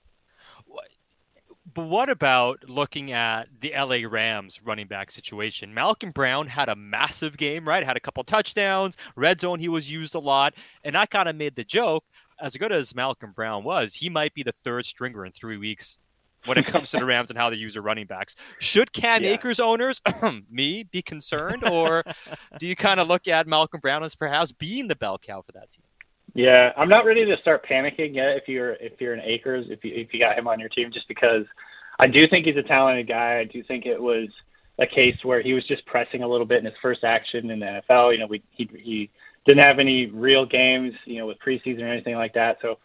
But what about looking at the LA Rams running back situation? Malcolm Brown had a massive game, right? Had a couple touchdowns. Red zone, he was used a lot. And I kind of made the joke, as good as Malcolm Brown was, he might be the 3rd stringer in 3 weeks when it comes to the Rams and how they use their running backs. Should Cam Akers owners, me, be concerned? Or do you kind of look at Malcolm Brown as perhaps being the bell cow for that team? Yeah, I'm not ready to start panicking yet if you're an Akers, if you got him on your team, just because I do think he's a talented guy. I do think it was a case where he was just pressing a little bit in his first action in the NFL. You know, he didn't have any real games, you know, with preseason or anything like that. So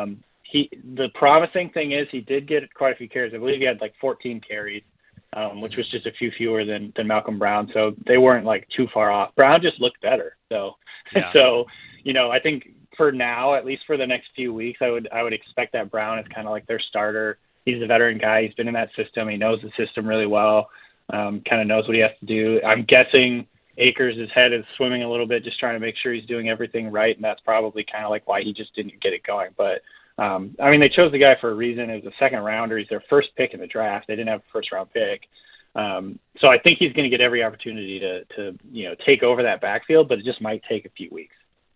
the promising thing is he did get quite a few carries. I believe he had like 14 carries, which was just a few fewer than Malcolm Brown. So they weren't like too far off. Brown just looked better. So, so, you know, I think for now, at least for the next few weeks, I would expect that Brown is kind of like their starter. He's a veteran guy. He's been in that system. He knows the system really well. Kind of knows what he has to do. I'm guessing Akers' head is swimming a little bit, just trying to make sure he's doing everything right, and that's probably kind of like why he just didn't get it going. But I mean, they chose the guy for a reason. It was a second rounder. He's their first pick in the draft. They didn't have a first round pick. So I think he's going to get every opportunity to you know, take over that backfield, but it just might take a few weeks.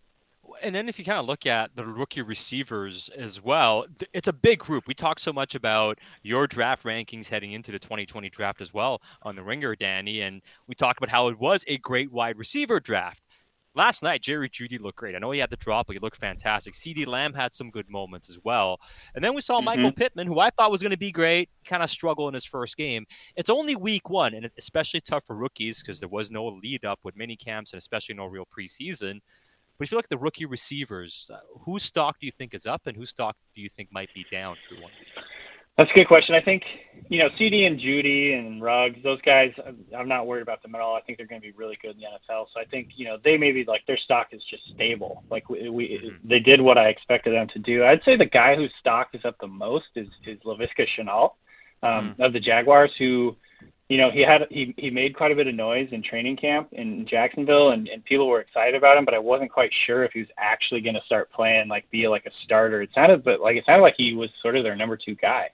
And then if you kind of look at the rookie receivers as well, it's a big group. We talk so much about your draft rankings heading into the 2020 draft as well on the Ringer, Danny, and we talk about how it was a great wide receiver draft. Last night, Jerry Jeudy looked great. I know he had the drop, but he looked fantastic. CeeDee Lamb had some good moments as well. And then we saw Michael Pittman, who I thought was going to be great, kind of struggle in his first game. It's only week one, and it's especially tough for rookies because there was no lead up with mini camps and especially no real preseason. But if you look at the rookie receivers, whose stock do you think is up and whose stock do you think might be down through 1 week? That's a good question. I think, you know, CD and Jeudy and Ruggs, those guys, I'm not worried about them at all. I think they're going to be really good in the NFL. So I think, you know, they maybe like their stock is just stable. Like they did what I expected them to do. I'd say the guy whose stock is up the most is Laviska Shenault of the Jaguars, who, you know, he made quite a bit of noise in training camp in Jacksonville, and people were excited about him, but I wasn't quite sure if he was actually going to start playing, like be like a starter. It sounded like he was sort of their number 2 guy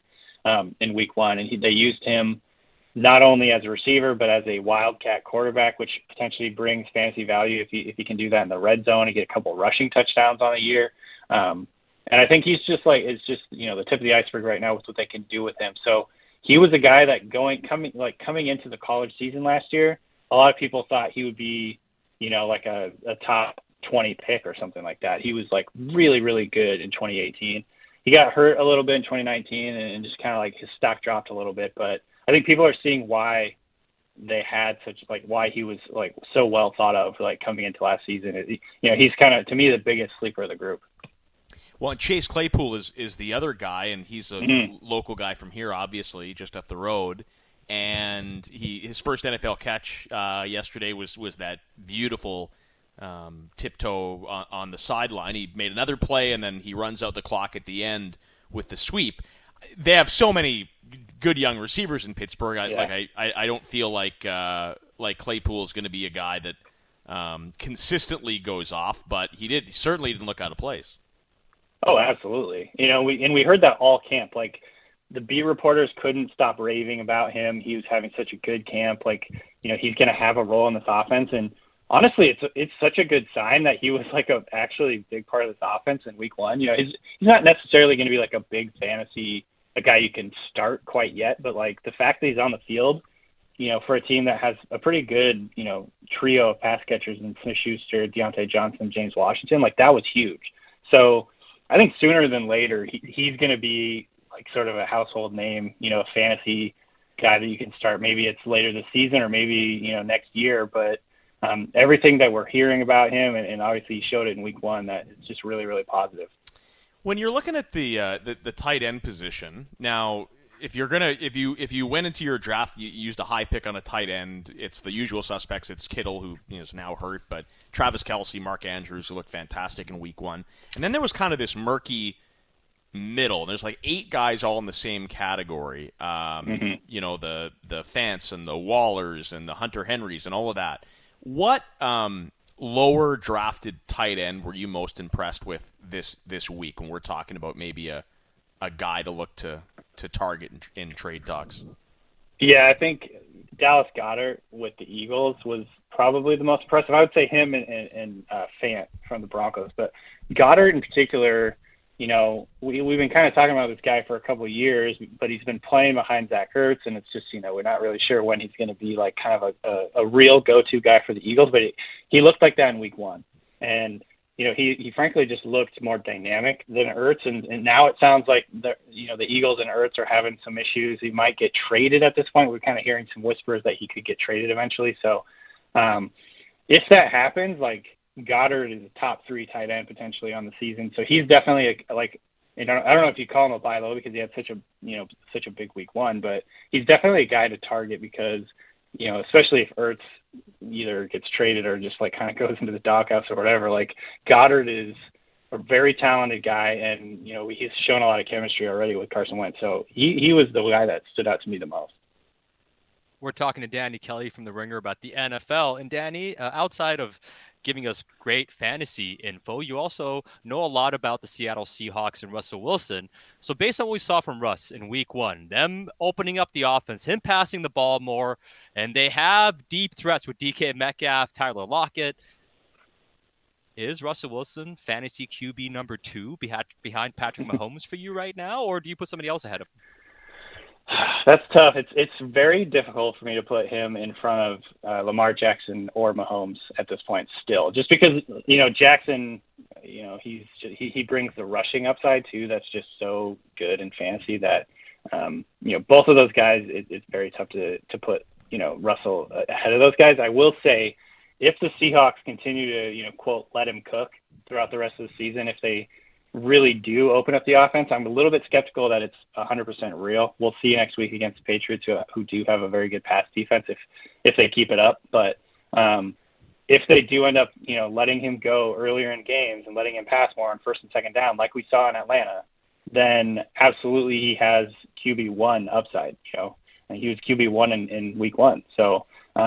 in week 1, and they used him not only as a receiver but as a wildcat quarterback, which potentially brings fantasy value if he can do that in the red zone and get a couple rushing touchdowns on the year. And I think he's just like, it's just, you know, the tip of the iceberg right now with what they can do with him. So he was a guy that coming into the college season last year, a lot of people thought he would be, you know, like a top 20 pick or something like that. He was like really, really good in 2018. He got hurt a little bit in 2019 and just kind of like his stock dropped a little bit. But I think people are seeing why they had why he was like so well thought of, like coming into last season. You know, he's kind of, to me, the biggest sleeper of the group. Well, Chase Claypool is the other guy, and he's a local guy from here, obviously, just up the road. And his first NFL catch yesterday was that beautiful tiptoe on the sideline. He made another play, and then he runs out the clock at the end with the sweep. They have so many good young receivers in Pittsburgh. I don't feel like Claypool is going to be a guy that consistently goes off, but he certainly didn't look out of place. Oh, absolutely. You know, we heard that all camp. Like, the beat reporters couldn't stop raving about him. He was having such a good camp. Like, you know, he's going to have a role in this offense. And honestly, it's such a good sign that he was like a actually big part of this offense in week 1. You know, he's not necessarily going to be like a big fantasy, a guy you can start quite yet, but like the fact that he's on the field, you know, for a team that has a pretty good, you know, trio of pass catchers in Smith-Schuster, Deontay Johnson, James Washington, like that was huge. So I think sooner than later, he's going to be like sort of a household name, you know, a fantasy guy that you can start. Maybe it's later this season or maybe, you know, next year. But everything that we're hearing about him, and obviously he showed it in week 1, that it's just really, really positive. When you're looking at the tight end position now, if you went into your draft, you used a high pick on a tight end. It's the usual suspects. It's Kittle, who is now hurt, but Travis Kelce, Mark Andrews, who looked fantastic in week 1. And then there was kind of this murky middle. There's like 8 guys all in the same category. You know, the Fants and the Wallers and the Hunter Henrys and all of that. What lower drafted tight end were you most impressed with this week when we're talking about maybe a guy to look to target in trade talks? Yeah, I think Dallas Goedert with the Eagles was probably the most impressive. I would say him and Fant from the Broncos. But Goedert in particular, you know, we've been kind of talking about this guy for a couple of years, but he's been playing behind Zach Ertz, and it's just, you know, we're not really sure when he's going to be like kind of a real go-to guy for the Eagles. But he looked like that in week 1. And, he frankly just looked more dynamic than Ertz, and now it sounds like the Eagles and Ertz are having some issues. He might get traded at this point. We're kind of hearing some whispers that he could get traded eventually. So if that happens, like Goddard is a top 3 tight end potentially on the season. So he's definitely I don't know if you call him a buy low because he had such a big week 1, but he's definitely a guy to target because, especially if Ertz either gets traded or just like kind of goes into the doghouse or whatever, like Goddard is a very talented guy, and he's shown a lot of chemistry already with Carson Wentz. So he was the guy that stood out to me the most. We're talking to Danny Kelly from The Ringer about the NFL. And Danny, outside of giving us great fantasy info, you also know a lot about the Seattle Seahawks and Russell Wilson. So based on what we saw from Russ in week 1, them opening up the offense, him passing the ball more, and they have deep threats with DK Metcalf, Tyler Lockett. Is Russell Wilson fantasy QB number 2 behind Patrick Mahomes for you right now, or do you put somebody else ahead of him? That's tough. It's very difficult for me to put him in front of Lamar Jackson or Mahomes at this point still, just because, Jackson, he brings the rushing upside too. That's just so good in fantasy that, both of those guys, it's very tough to put, Russell ahead of those guys. I will say if the Seahawks continue to, quote, let him cook throughout the rest of the season, if they really do open up the offense, I'm a little bit skeptical that it's 100% real. We'll see next week against the Patriots, who do have a very good pass defense if they keep it up. But if they do end up, letting him go earlier in games and letting him pass more on first and second down, like we saw in Atlanta, then absolutely he has QB1 upside. And he was QB1 in week 1. So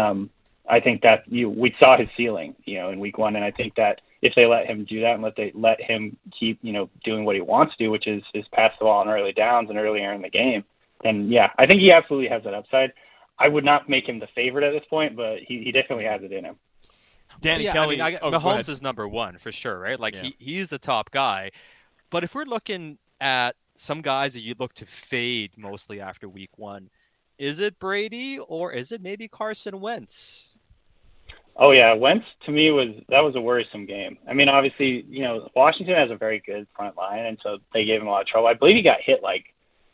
I think that we saw his ceiling, in week 1, and I think that if they let him do that and let him keep, doing what he wants to do, which is pass the ball on early downs and earlier in the game, then yeah, I think he absolutely has that upside. I would not make him the favorite at this point, but he definitely has it in him. Danny Kelly, Mahomes is number 1 for sure, right? Like he's the top guy. But if we're looking at some guys that you look to fade mostly after week 1, is it Brady or is it maybe Carson Wentz? Oh yeah, Wentz to me was a worrisome game. I mean, obviously, Washington has a very good front line, and so they gave him a lot of trouble. I believe he got hit like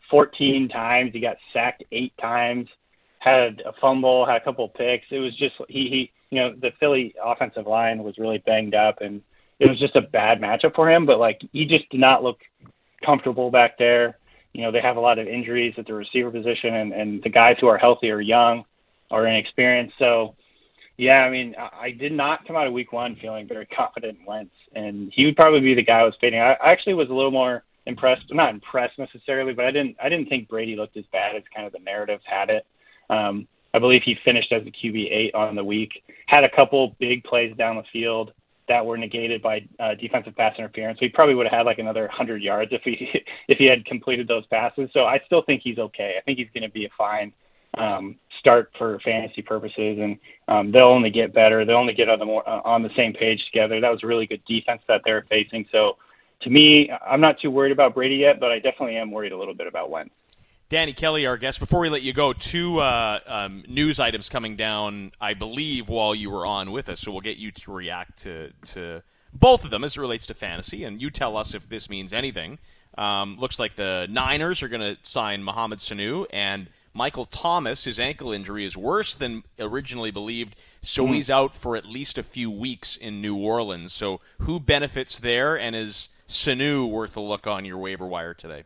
14 times. He got sacked 8 times, had a fumble, had a couple of picks. It was just the Philly offensive line was really banged up, and it was just a bad matchup for him. But like he just did not look comfortable back there. They have a lot of injuries at the receiver position, and the guys who are healthy are young or inexperienced. So. Yeah, I mean, I did not come out of week 1 feeling very confident in Wentz, and he would probably be the guy I was fading. I actually was a little more impressed, not impressed necessarily, but I didn't think Brady looked as bad as kind of the narratives had it. I believe he finished as a QB8 on the week, had a couple big plays down the field that were negated by defensive pass interference. So he probably would have had like another 100 yards if he had completed those passes. So I still think he's okay. I think he's going to be a fine start for fantasy purposes, and they'll only get better. They'll only get on the same page together. That was a really good defense that they're facing. So to me, I'm not too worried about Brady yet, but I definitely am worried a little bit about Wentz. Danny Kelly, our guest. Before we let you go, 2 news items coming down, I believe, while you were on with us, so we'll get you to react to both of them as it relates to fantasy, and you tell us if this means anything. Looks like the Niners are going to sign Mohamed Sanu, and Michael Thomas, his ankle injury is worse than originally believed, so he's out for at least a few weeks in New Orleans. So who benefits there, and is Sanu worth a look on your waiver wire today?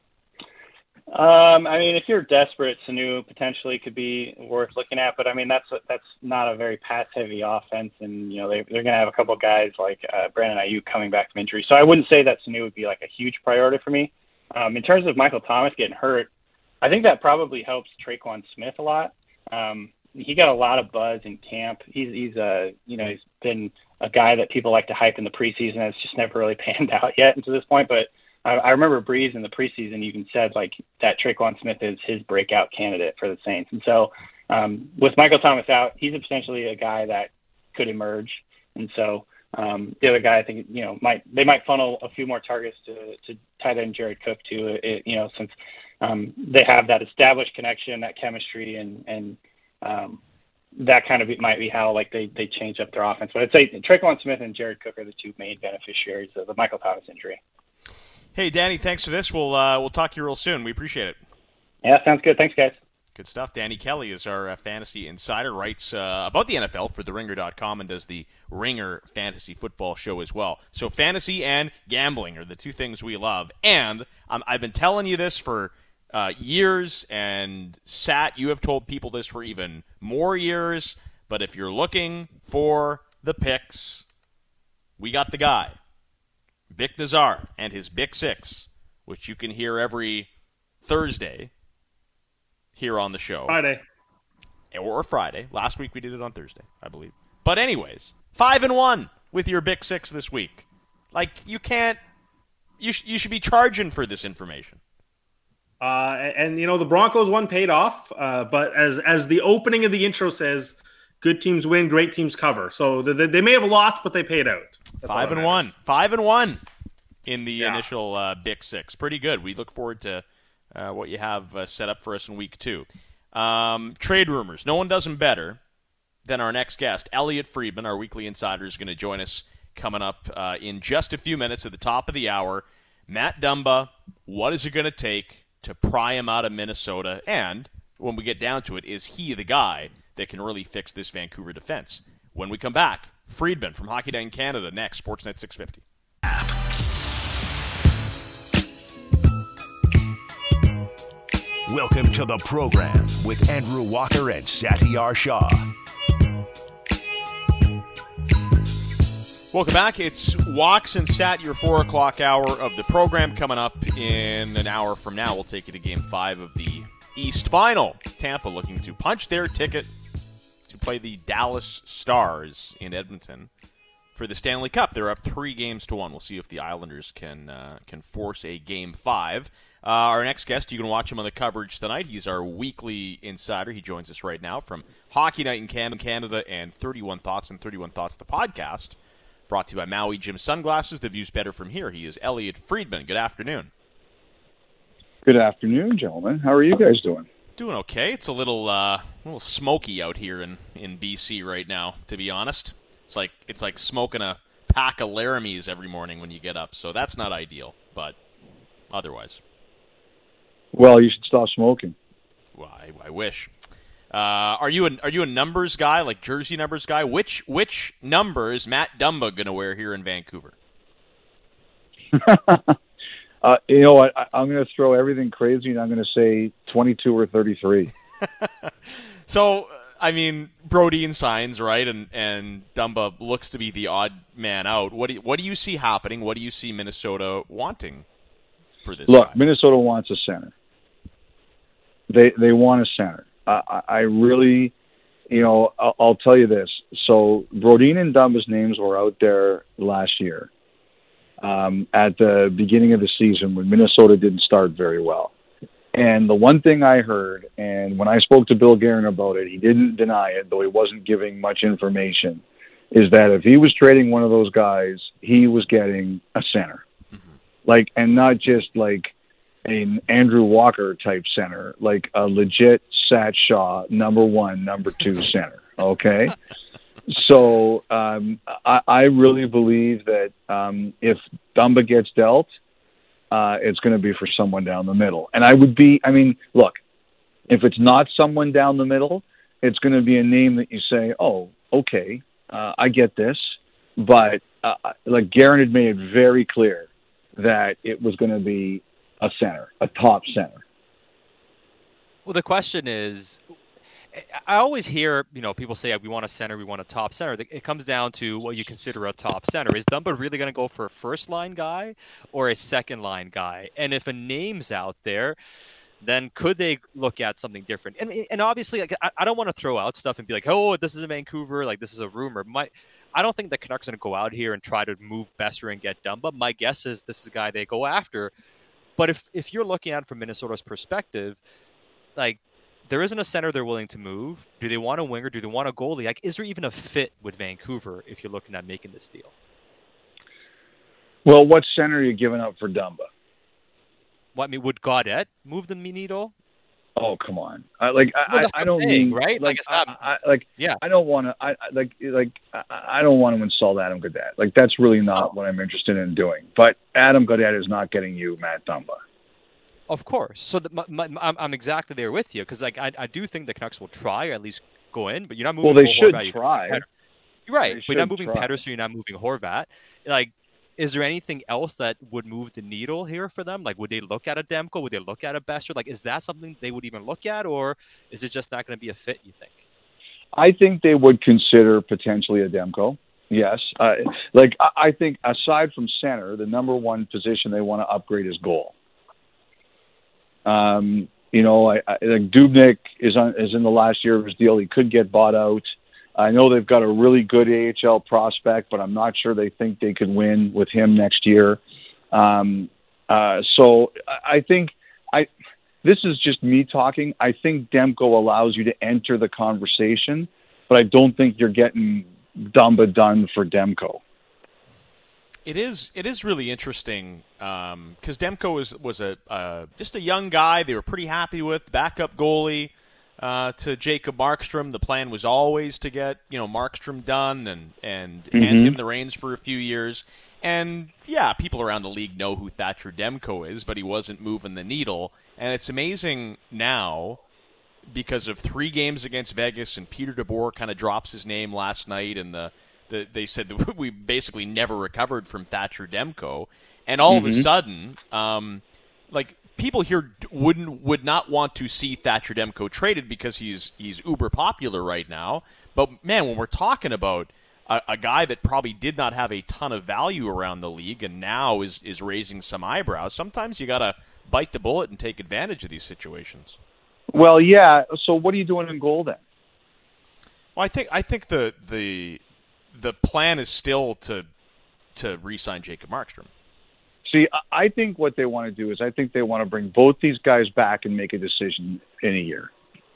I mean, if you're desperate, Sanu potentially could be worth looking at, but I mean, that's not a very pass-heavy offense, and they're going to have a couple guys like Brandon Ayuk coming back from injury. So I wouldn't say that Sanu would be like a huge priority for me. In terms of Michael Thomas getting hurt, I think that probably helps Traquan Smith a lot. He got a lot of buzz in camp. He's been a guy that people like to hype in the preseason. It's just never really panned out yet to this point. But I remember Breeze in the preseason even said like that Traquan Smith is his breakout candidate for the Saints. And so with Michael Thomas out, he's potentially a guy that could emerge. And so the other guy, I think, they might funnel a few more targets to tight end Jared Cook too. Since they have that established connection, that chemistry, and that kind of might be how like they change up their offense. But I'd say Tre'Quan Smith and Jared Cook are the two main beneficiaries of the Michael Thomas injury. Hey, Danny, thanks for this. We'll talk to you real soon. We appreciate it. Yeah, sounds good. Thanks, guys. Good stuff. Danny Kelly is our fantasy insider, writes about the NFL for TheRinger.com and does the Ringer Fantasy Football Show as well. So fantasy and gambling are the two things we love. And I've been telling you this for years, and Sat, you have told people this for even more years. But if you're looking for the picks, we got the guy, Vic Nazar, and his Big Six, which you can hear every Thursday here on the show. Friday. Or Friday. Last week we did it on Thursday, I believe. But anyways, 5-1 with your Big Six this week. Like, you can't... You should be charging for this information. And the Broncos one paid off, but as the opening of the intro says, good teams win, great teams cover. So they may have lost, but they paid out. 5-1. 5-1 in the initial Big Six. Pretty good. We look forward to what you have set up for us in week 2. Trade rumors. No one does them better than our next guest. Elliot Friedman, our weekly insider, is going to join us coming up in just a few minutes at the top of the hour. Matt Dumba, what is it going to take to pry him out of Minnesota? And when we get down to it, is he the guy that can really fix this Vancouver defense? When we come back, Friedman from Hockey Night in Canada next, Sportsnet 650. Welcome to the program with Andrew Walker and Satyar Shah. Welcome back. It's Walks and Sat, your 4 o'clock hour of the program. Coming up in an hour from now, we'll take you to Game 5 of the East Final. Tampa looking to punch their ticket to play the Dallas Stars in Edmonton for the Stanley Cup. They're up 3-1. We'll see if the Islanders can force a Game 5. Our next guest, you can watch him on the coverage tonight. He's our weekly insider. He joins us right now from Hockey Night in Canada and 31 Thoughts and 31 Thoughts, the podcast, brought to you by Maui Jim Sunglasses. The view's better from here. He is Elliot Friedman. Good afternoon. Good afternoon, gentlemen. How are you guys doing? Doing okay. It's a little smoky out here in BC right now, to be honest. It's like smoking a pack of Laramies every morning when you get up, so that's not ideal, but otherwise. Well, you should stop smoking. Well, I wish. Are you a numbers guy, like jersey numbers guy? Which number is Matt Dumba going to wear here in Vancouver? You know what? I'm going to throw everything crazy, and I'm going to say 22 or 33. So, I mean, Brodin signs, right? And Dumba looks to be the odd man out. What do you see happening? What do you see Minnesota wanting for this Look, guy? Minnesota wants a center. They want a center. I really, I'll tell you this. So Brodin and Dumba's names were out there last year at the beginning of the season when Minnesota didn't start very well. And the one thing I heard, and when I spoke to Bill Guerin about it, he didn't deny it, though he wasn't giving much information, is that if he was trading one of those guys, he was getting a center. Mm-hmm. And not just like an Andrew Walker type center, like a legit Sat Shaw number 1, number 2 center. Okay. So I really believe that if Dumba gets dealt, it's going to be for someone down the middle. And look, if it's not someone down the middle, it's going to be a name that you say, oh, okay, I get this. But like Guerin had made it very clear that it was going to be a center, a top center. Well, the question is, I always hear, people say we want a center, we want a top center. It comes down to what you consider a top center. Is Dumba really going to go for a first-line guy or a second-line guy? And if a name's out there, then could they look at something different? And obviously, I don't want to throw out stuff and be like, oh, this is a Vancouver, this is a rumor. I don't think the Canucks are going to go out here and try to move Besser and get Dumba. My guess is this is a guy they go after. But if you're looking at it from Minnesota's perspective, there isn't a center they're willing to move. Do they want a winger? Do they want a goalie? Is there even a fit with Vancouver if you're looking at making this deal? Well, what center are you giving up for Dumba? Would Gaudette move the needle? Oh, come on! Well, that's I what don't I'm saying, mean right? Like, it's not. Yeah. I don't want to. I don't want to insult Adam Gaudette. Like, that's really not what I'm interested in doing. But Adam Gaudette is not getting you Matt Dumba. Of course. So I'm exactly there with you because like I do think the Canucks will try or at least go in, but you're not moving. Well, they should Horvat, try. You're right, but you're not should moving try. Pettersson. You're not moving Horvat. Like, is there anything else that would move the needle here for them? Like, would they look at a Demko? Would they look at a Besser? Like, is that something they would even look at, or is it just not going to be a fit? You think? I think they would consider potentially a Demko. Yes. I think aside from center, the number one position they want to upgrade is goal. Like Dubnyk is in the last year of his deal. He could get bought out. I know they've got a really good AHL prospect, but I'm not sure they think they could win with him next year. So I think this is just me talking. I think Demko allows you to enter the conversation, but I don't think you're getting Dumba done for Demko. It is really interesting because Demko was just a young guy they were pretty happy with, backup goalie to Jacob Markstrom. The plan was always to get Markstrom done and hand him the reins for a few years. And yeah, people around the league know who Thatcher Demko is, but he wasn't moving the needle. And it's amazing now because of 3 games against Vegas, and Peter DeBoer kind of drops his name last night, and they said that we basically never recovered from Thatcher Demko, and all of a sudden, people here would not want to see Thatcher Demko traded because he's uber popular right now. But man, when we're talking about a guy that probably did not have a ton of value around the league and now is raising some eyebrows, sometimes you got to bite the bullet and take advantage of these situations. Well, yeah. So what are you doing in goal then? Well, I think the plan is still to re-sign Jacob Markstrom. See, I think what they want to do is I think they want to bring both these guys back and make a decision in a year.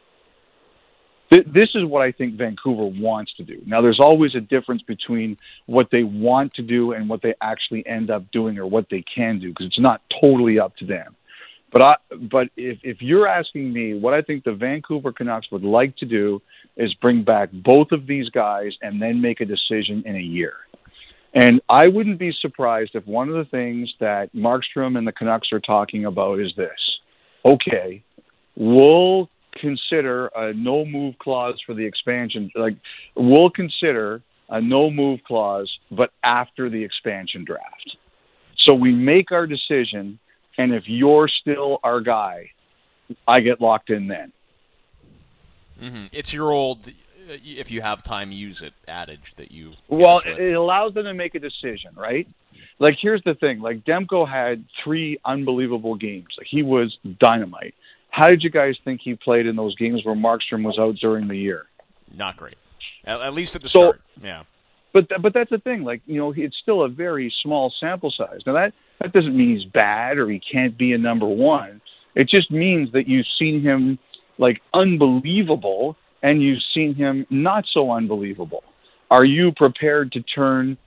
This is what I think Vancouver wants to do. Now, there's always a difference between what they want to do and what they actually end up doing or what they can do, because it's not totally up to them. But if you're asking me, what I think the Vancouver Canucks would like to do is bring back both of these guys and then make a decision in a year. And I wouldn't be surprised if one of the things that Markstrom and the Canucks are talking about is this. Okay, we'll consider a no-move clause for the expansion. We'll consider a no-move clause, but after the expansion draft. So we make our decision, and if you're still our guy, I get locked in then. Mm-hmm. It's your old, if you have time, use it adage that you... Well, it allows them to make a decision, right? Like, here's the thing. Like, Demko had 3 unbelievable games. Like, he was dynamite. How did you guys think he played in those games where Markstrom was out during the year? Not great. At least at the start, yeah. But that's the thing. Like, it's still a very small sample size. Now, that doesn't mean he's bad or he can't be a number one. It just means that you've seen him, unbelievable, and you've seen him not so unbelievable. Are you prepared to turn,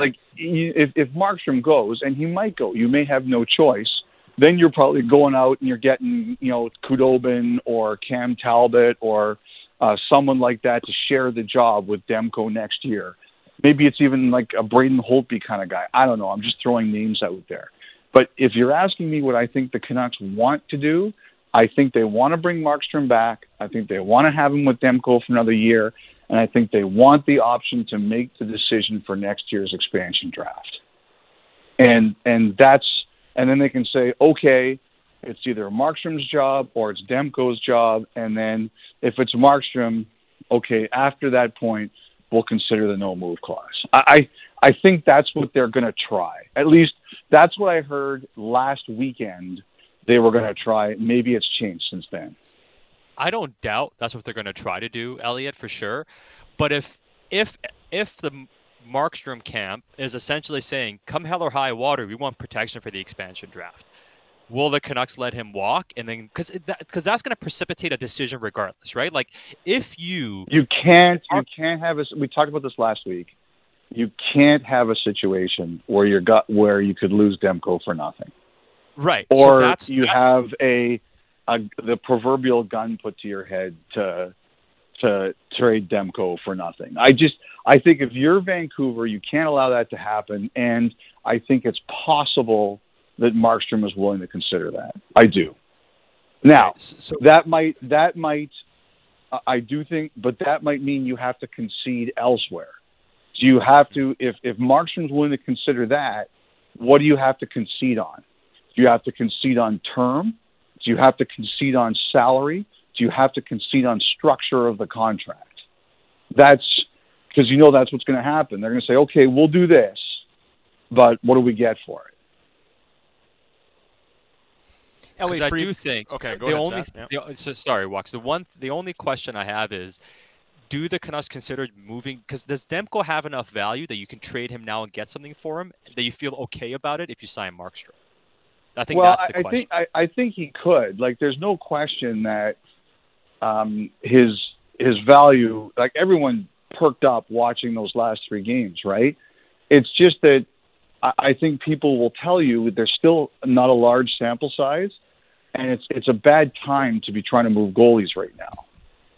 if Markstrom goes, and he might go, you may have no choice, then you're probably going out and you're getting, Khudobin or Cam Talbot or someone like that to share the job with Demko next year. Maybe it's even like a Braden Holtby kind of guy. I don't know. I'm just throwing names out there. But if you're asking me what I think the Canucks want to do, I think they want to bring Markstrom back. I think they want to have him with Demko for another year. And I think they want the option to make the decision for next year's expansion draft. And then they can say, okay, it's either Markstrom's job or it's Demko's job. And then if it's Markstrom, okay, after that point, we'll consider the no-move clause. I think that's what they're going to try. At least that's what I heard last weekend they were going to try. Maybe it's changed since then. I don't doubt that's what they're going to try to do, Elliot, for sure. But if the Markstrom camp is essentially saying, come hell or high water, we want protection for the expansion draft, will the Canucks let him walk? And then because that's going to precipitate a decision regardless, right? Like if you can't have we talked about this last week. You can't have a situation where you could lose Demko for nothing, right? Or so you have a the proverbial gun put to your head to trade Demko for nothing. I think if you're Vancouver, you can't allow that to happen, and I think it's possible that Markstrom is willing to consider that. I do. Now, so that might, I do think, but that might mean you have to concede elsewhere. So you have to, if Markstrom's willing to consider that, what do you have to concede on? Do you have to concede on term? Do you have to concede on salary? Do you have to concede on structure of the contract? That's because that's what's going to happen. They're going to say, okay, we'll do this, but what do we get for it? Because I do think okay, go ahead. Sorry, Wax. The only question I have is, do the Canucks consider moving? Because does Demko have enough value that you can trade him now and get something for him that you feel okay about it if you sign Markstrom? I think that's the question. I think he could. Like, there's no question that his value. Like, everyone perked up watching those last 3 games, right? It's just that I think people will tell you there's still not a large sample size, and it's a bad time to be trying to move goalies right now.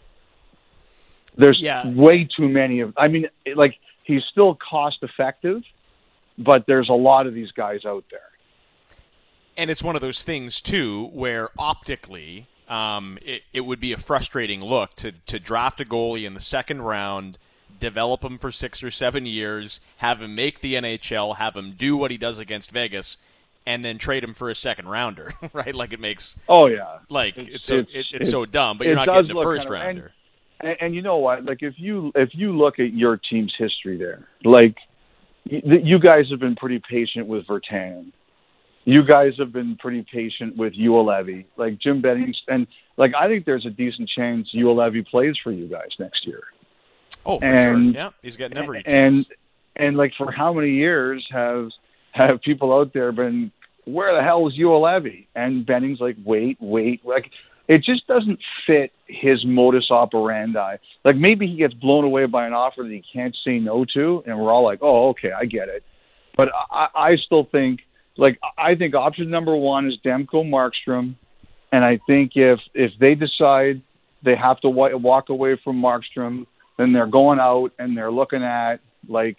There's way too many of. I mean, like, he's still cost effective, but there's a lot of these guys out there. And it's one of those things too, where optically, it would be a frustrating look to draft a goalie in the second round, develop him for 6 or 7 years, have him make the NHL, have him do what he does against Vegas, and then trade him for a second rounder, right? Like, it makes. Oh yeah. Like it's so dumb, but you're not getting a first rounder. And you know what? Like, if you look at your team's history there, like, you guys have been pretty patient with Virtanen. You guys have been pretty patient with Uelevi, like Jim Bennings, and like, I think there's a decent chance Uelevi plays for you guys next year. Oh, for sure. Yeah, he's getting every chance. And like, for how many years have people out there been, where the hell is Uelevi? And Bennings like, wait, like, it just doesn't fit his modus operandi. Like, maybe he gets blown away by an offer that he can't say no to, and we're all like, oh, okay, I get it. But I still think. Like, I think option number 1 is Demko Markstrom, and I think if they decide they have to walk away from Markstrom, then they're going out and they're looking at, like,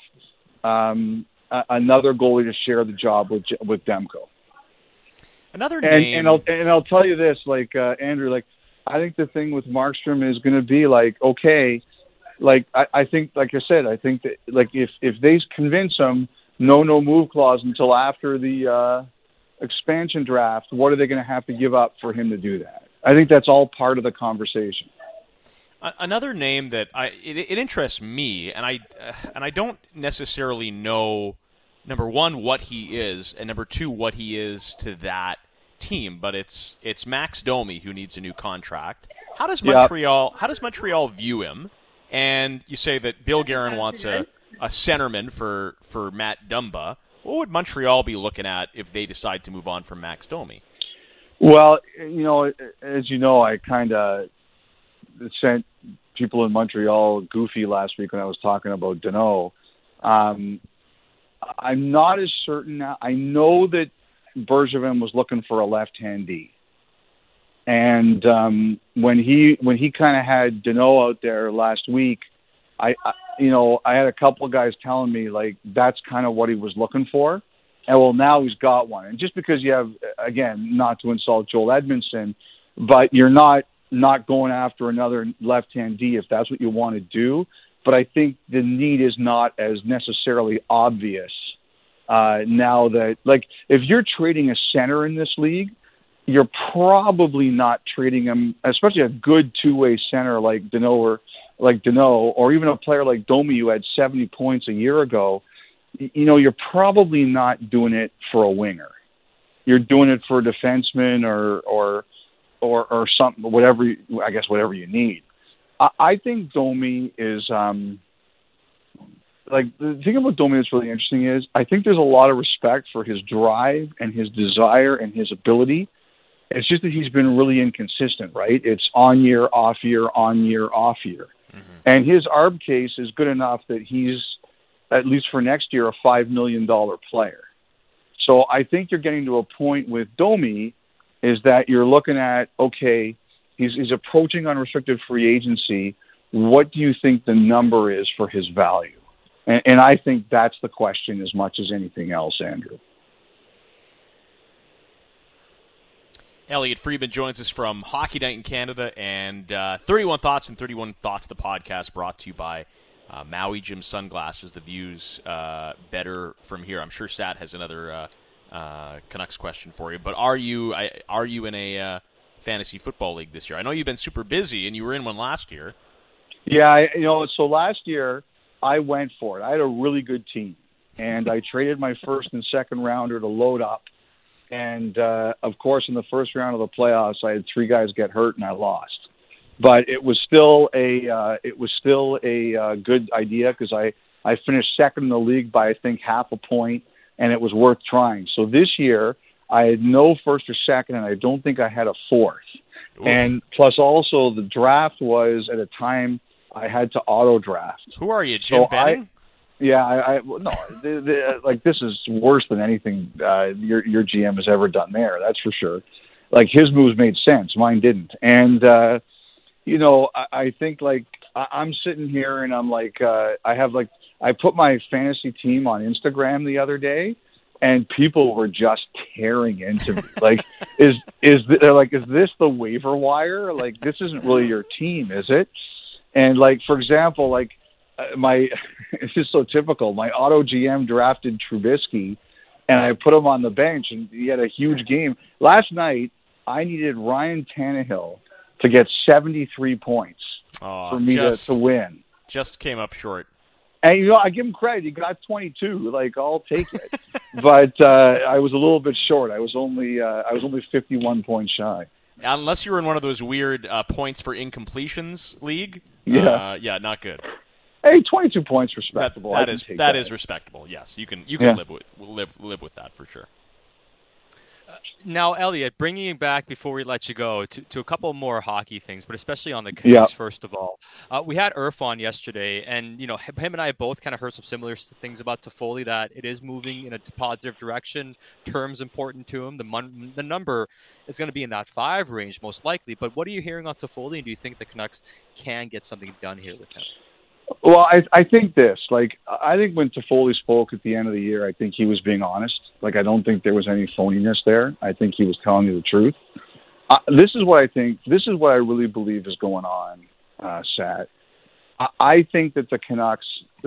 another goalie to share the job with Demko. Another name, and I'll tell you this, like, Andrew, like, I think the thing with Markstrom is going to be like, okay, like, I think, like I said, I think that, like, if they convince him. No move clause until after the expansion draft. What are they going to have to give up for him to do that? I think that's all part of the conversation. Another name that it interests me, and I don't necessarily know, number 1, what he is, and number 2, what he is to that team. But it's Max Domi who needs a new contract. How does Montreal view him? And you say that Bill Guerin wants a centerman for Matt Dumba. What would Montreal be looking at if they decide to move on from Max Domi? Well, as you know, I kind of sent people in Montreal goofy last week when I was talking about Danault. I'm not as certain now. I know that Bergevin was looking for a left-handed. And when he kind of had Danault out there last week, I had a couple of guys telling me, like, that's kind of what he was looking for. And, well, now he's got one. And just because you have, again, not to insult Joel Edmondson, but you're not going after another left-hand D if that's what you want to do. But I think the need is not as necessarily obvious now that, like, if you're trading a center in this league, you're probably not trading him, especially a good two-way center like Danault or even a player like Domi who had 70 points a year ago. You're probably not doing it for a winger. You're doing it for a defenseman or something, whatever you need. I think Domi is the thing about Domi that's really interesting is I think there's a lot of respect for his drive and his desire and his ability. It's just that he's been really inconsistent, right? It's on year, off year, on year, off year. Mm-hmm. And his ARB case is good enough that he's, at least for next year, a $5 million player. So I think you're getting to a point with Domi is that you're looking at, okay, he's approaching unrestricted free agency. What do you think the number is for his value? And I think that's the question as much as anything else, Andrew. Elliot Friedman joins us from Hockey Night in Canada, and 31 Thoughts and 31 Thoughts, the podcast brought to you by Maui Jim Sunglasses. The view's better from here. I'm sure Sat has another Canucks question for you, but are you in a fantasy football league this year? I know you've been super busy, and you were in one last year. Yeah, so last year I went for it. I had a really good team, and I traded my first and second rounder to load up. And, of course, in the first round of the playoffs, I had 3 guys get hurt, and I lost. But it was still a good idea because I finished second in the league by, I think, half a point, and it was worth trying. So this year, I had no first or second, and I don't think I had a fourth. Oof. And plus also the draft was at a time I had to auto-draft. Who are you, Jim Benning? Like this is worse than anything your GM has ever done there. That's for sure. Like his moves made sense, mine didn't. And I think like I'm sitting here and I'm like I put my fantasy team on Instagram the other day, and people were just tearing into me. Like, they're like, is this the waiver wire? Like, this isn't really your team, is it? And like, for example, like. It's just so typical. My auto GM drafted Trubisky, and I put him on the bench, and he had a huge game. Last night, I needed Ryan Tannehill to get 73 points for me to win. Just came up short. And, I give him credit. He got 22. Like, I'll take it. But I was a little bit short. I was only 51 points shy. Unless you were in one of those weird points for incompletions league. Yeah. Not good. Hey, 22 points, respectable. That is respectable. Yes, you can live with that for sure. Now, Elliot, bringing you back before we let you go to a couple more hockey things, but especially on the Canucks. First of all, we had Irf on yesterday, and him and I both kind of heard some similar things about Toffoli, that it is moving in a positive direction. Terms important to him. The number is going to be in that 5 range most likely. But what are you hearing on Toffoli, and do you think the Canucks can get something done here with him? Well, I think this. Like, I think when Toffoli spoke at the end of the year, I think he was being honest. Like, I don't think there was any phoniness there. I think he was telling you the truth. This is what I think. This is what I really believe is going on, Sat. I think that the Canucks,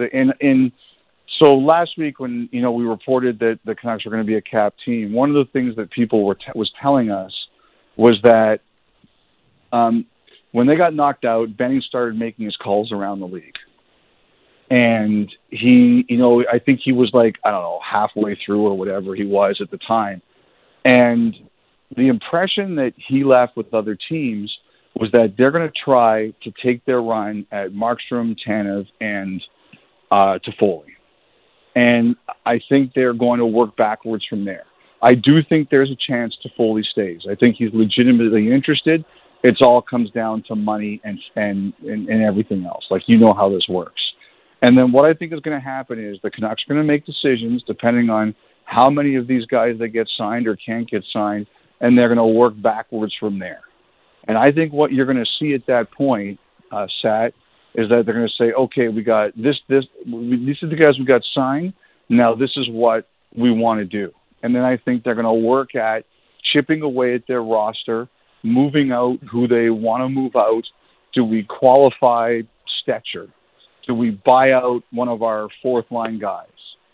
so last week when, we reported that the Canucks were going to be a cap team, one of the things that people was telling us was that when they got knocked out, Benning started making his calls around the league. And he, I think he was like, I don't know, halfway through or whatever he was at the time. And the impression that he left with other teams was that they're going to try to take their run at Markstrom, Tanev, and Toffoli. And I think they're going to work backwards from there. I do think there's a chance Toffoli stays. I think he's legitimately interested. It all comes down to money and everything else. Like, how this works. And then what I think is going to happen is the Canucks are going to make decisions depending on how many of these guys that get signed or can't get signed, and they're going to work backwards from there. And I think what you're going to see at that point, Sat, is that they're going to say, okay, we got these are the guys we got signed. Now this is what we want to do. And then I think they're going to work at chipping away at their roster, moving out who they want to move out. Do we qualify Stetcher? Do we buy out one of our fourth-line guys?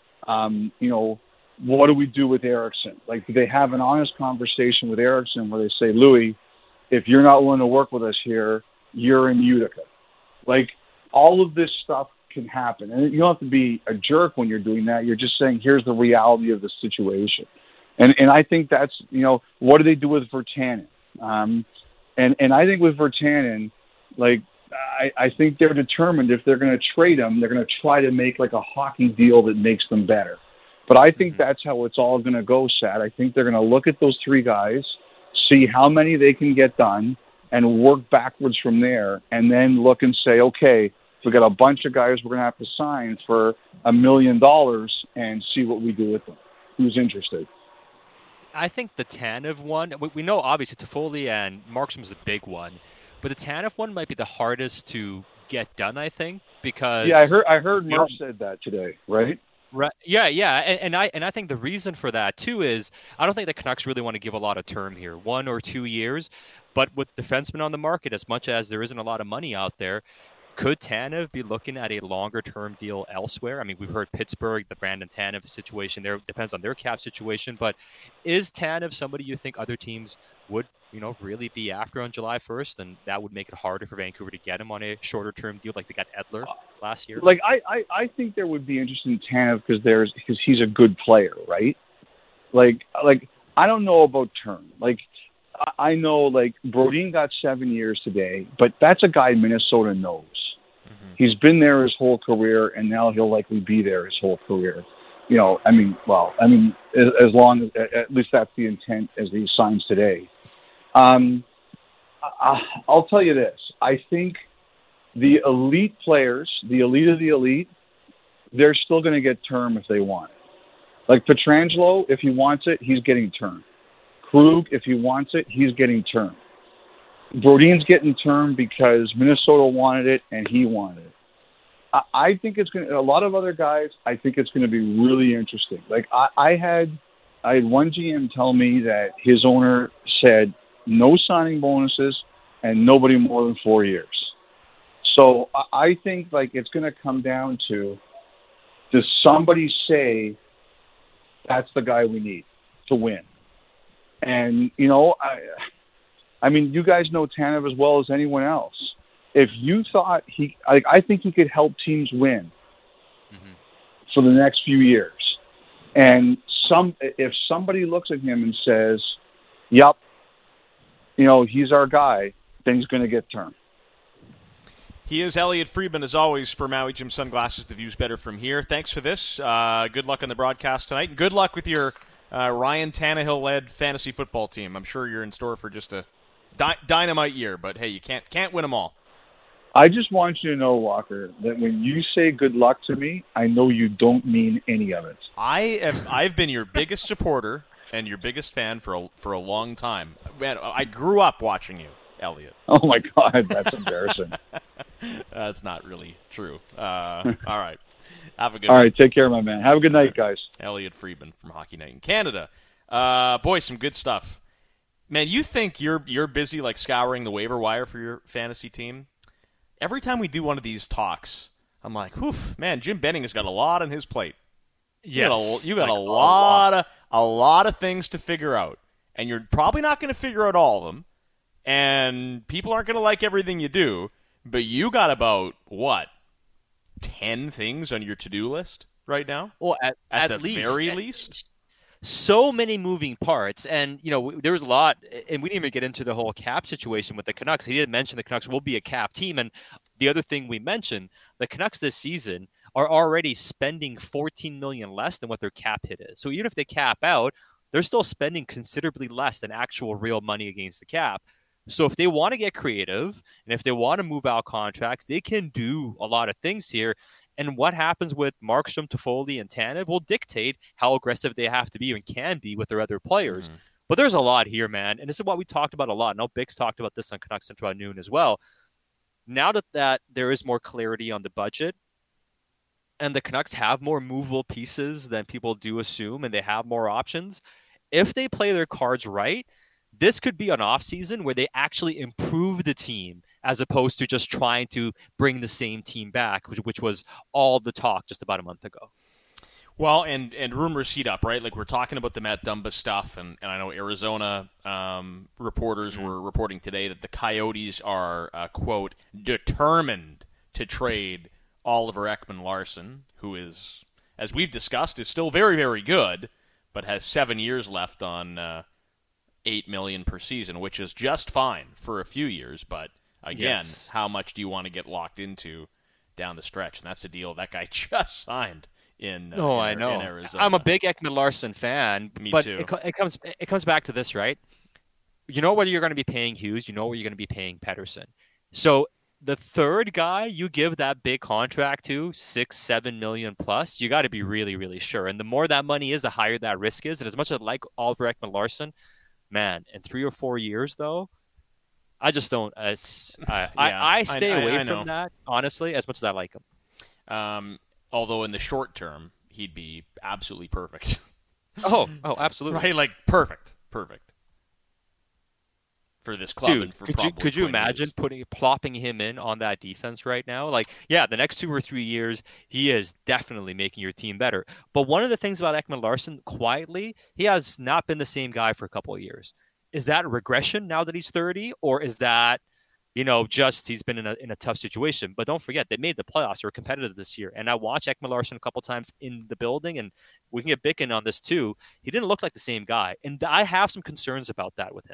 What do we do with Eriksson? Like, do they have an honest conversation with Eriksson where they say, Louis, if you're not willing to work with us here, you're in Utica? Like, all of this stuff can happen. And you don't have to be a jerk when you're doing that. You're just saying, here's the reality of the situation. And I think that's, what do they do with Virtanen? And I think with Virtanen, like, I think they're determined if they're going to trade him, they're going to try to make like a hockey deal that makes them better. But I think that's how it's all going to go, Sat. I think they're going to look at those 3 guys, see how many they can get done, and work backwards from there, and then look and say, okay, we got a bunch of guys we're going to have to sign for $1 million and see what we do with them. Who's interested? I think the Tanev one, we know obviously Toffoli and Markstrom's the big one, but the Tanev one might be the hardest to get done, I think, because Yeah, I heard Mark said that today, right? Right. Yeah. And I think the reason for that too is I don't think the Canucks really want to give a lot of term here, 1 or 2 years. But with defensemen on the market, as much as there isn't a lot of money out there, could Tanev be looking at a longer term deal elsewhere? I mean, we've heard Pittsburgh, the Brandon Tanev situation there depends on their cap situation. But is Tanev somebody you think other teams would, really be after on July 1st? And that would make it harder for Vancouver to get him on a shorter term deal like they got Edler last year? Like, I think there would be interest in Tanev because he's a good player, right? Like I don't know about term. Like, I know, like, Brodin got 7 years today, but that's a guy Minnesota knows. Mm-hmm. He's been there his whole career, and now he'll likely be there his whole career. As long as, at least that's the intent as he signs today. I'll tell you this. I think the elite players, the elite of the elite, they're still going to get term if they want it. Like Pietrangelo, if he wants it, he's getting term. Krug, if he wants it, he's getting term. Brodin's getting term because Minnesota wanted it and he wanted it. I think it's going to, a lot of other guys, I think it's going to be really interesting. Like I had one GM tell me that his owner said no signing bonuses and nobody more than 4 years. So I think like it's going to come down to, does somebody say that's the guy we need to win? And, I mean, you guys know Tanev as well as anyone else. If you thought I think he could help teams win for the next few years. And if somebody looks at him and says, yep, he's our guy, then he's going to get term. He is Elliot Friedman, as always, for Maui Jim Sunglasses. The view's better from here. Thanks for this. Good luck on the broadcast tonight. And good luck with your Ryan Tannehill-led fantasy football team. I'm sure you're in store for just a dynamite year, but hey, you can't win them all. I just want you to know, Walker, that when you say good luck to me, I know you don't mean any of it. I've been your biggest supporter and your biggest fan for a long time. Man, I grew up watching you, Elliot. Oh my God, that's embarrassing. That's not really true. All right. Have a good All night. right, take care, my man. Have a good night, guys. Elliot Friedman from Hockey Night in Canada. Boy, some good stuff. Man, you think you're busy like scouring the waiver wire for your fantasy team? Every time we do one of these talks, I'm like, whew, man, Jim Benning has got a lot on his plate. Yes. You got like a lot of things to figure out. And you're probably not going to figure out all of them. And people aren't going to like everything you do. But you got about, 10 things on your to-do list right now? Well, at the very least? So many moving parts. And, there was a lot, and we didn't even get into the whole cap situation with the Canucks. He didn't mention the Canucks will be a cap team. And the other thing we mentioned, the Canucks this season are already spending $14 million less than what their cap hit is. So even if they cap out, they're still spending considerably less than actual real money against the cap. So if they want to get creative and if they want to move out contracts, they can do a lot of things here. And what happens with Markstrom, Toffoli, and Tanev will dictate how aggressive they have to be and can be with their other players. Mm-hmm. But there's a lot here, man. And this is what we talked about a lot. I know Bix talked about this on Canucks Central at noon as well. Now that there is more clarity on the budget and the Canucks have more movable pieces than people do assume and they have more options, if they play their cards right, this could be an offseason where they actually improve the team as opposed to just trying to bring the same team back, which was all the talk just about a month ago. Well, and rumors heat up, right? Like we're talking about the Matt Dumba stuff, and I know Arizona reporters were reporting today that the Coyotes are, quote, determined to trade Oliver Ekman-Larsson, who is, as we've discussed, is still very, very good, but has 7 years left on $8 million per season, which is just fine for a few years, but again, How much do you want to get locked into down the stretch? And that's a deal that guy just signed in Arizona. I'm a big Ekman-Larsson fan. Me but too. It comes back to this, right? You know whether you're going to be paying Hughes. You know where you're going to be paying Pettersson. So the third guy you give that big contract to, $6-7 million plus, you got to be really, really sure. And the more that money is, the higher that risk is. And as much as I like Oliver Ekman-Larsson, man, in 3 or 4 years though, I just don't. I stay away from that, honestly, as much as I like him. Although in the short term, he'd be absolutely perfect. Oh, absolutely. Right, like perfect for this club. Dude, and for could you imagine years. plopping him in on that defense right now? Like, yeah, the next 2 or 3 years, he is definitely making your team better. But one of the things about Ekman-Larsson, quietly, he has not been the same guy for a couple of years. Is that regression now that he's 30, or is that, just he's been in a tough situation? But don't forget, they made the playoffs. They were competitive this year. And I watched Ekman-Larsson a couple times in the building, and we can get Bicken on this too. He didn't look like the same guy. And I have some concerns about that with him.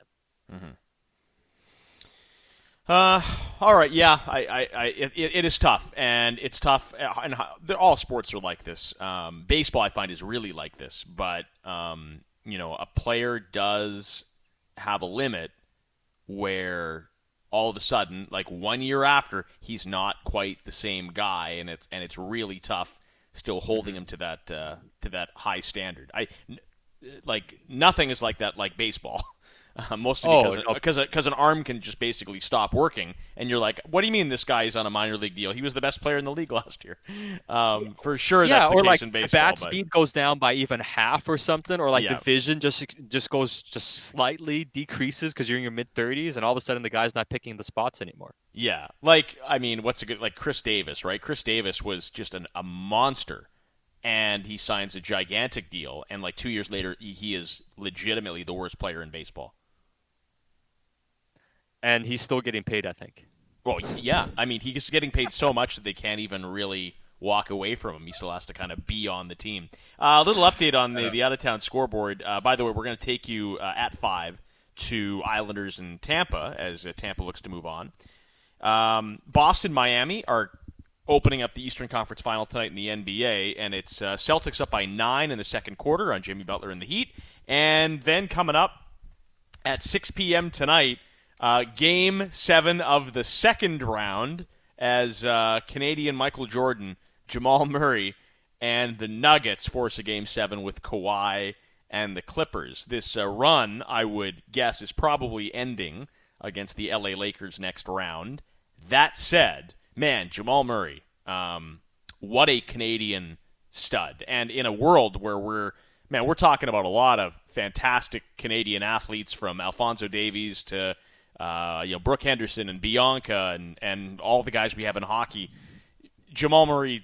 Mm-hmm. All right, yeah, it is tough, and it's tough, and all sports are like this. Baseball, I find, is really like this, but a player does have a limit where all of a sudden, like 1 year after, he's not quite the same guy, and it's really tough still holding him to that high standard. Nothing is like that, like baseball. Mostly because an arm can just basically stop working, and you're like, what do you mean this guy's on a minor league deal? He was the best player in the league last year. For sure, that's the case in baseball. The bat speed goes down by even half or something, or the vision just slightly decreases because you're in your mid-30s, and all of a sudden the guy's not picking the spots anymore. Yeah, what's a good, like Chris Davis, right? Chris Davis was just a monster. And he signs a gigantic deal, and 2 years later, he is legitimately the worst player in baseball. And he's still getting paid, I think. Well, yeah. I mean, he's getting paid so much that they can't even really walk away from him. He still has to kind of be on the team. A little update on the out-of-town scoreboard. By the way, we're going to take you at 5 to Islanders and Tampa as Tampa looks to move on. Boston, Miami are opening up the Eastern Conference Final tonight in the NBA, and it's Celtics up by 9 in the second quarter on Jimmy Butler and the Heat. And then coming up at 6 p.m. tonight, Game 7 of the second round as Canadian Michael Jordan, Jamal Murray, and the Nuggets force a Game 7 with Kawhi and the Clippers. This run, I would guess, is probably ending against the LA Lakers next round. That said, man, Jamal Murray, what a Canadian stud. And in a world where we're talking about a lot of fantastic Canadian athletes, from Alphonso Davies to Brooke Henderson and Bianca and all the guys we have in hockey. Jamal Murray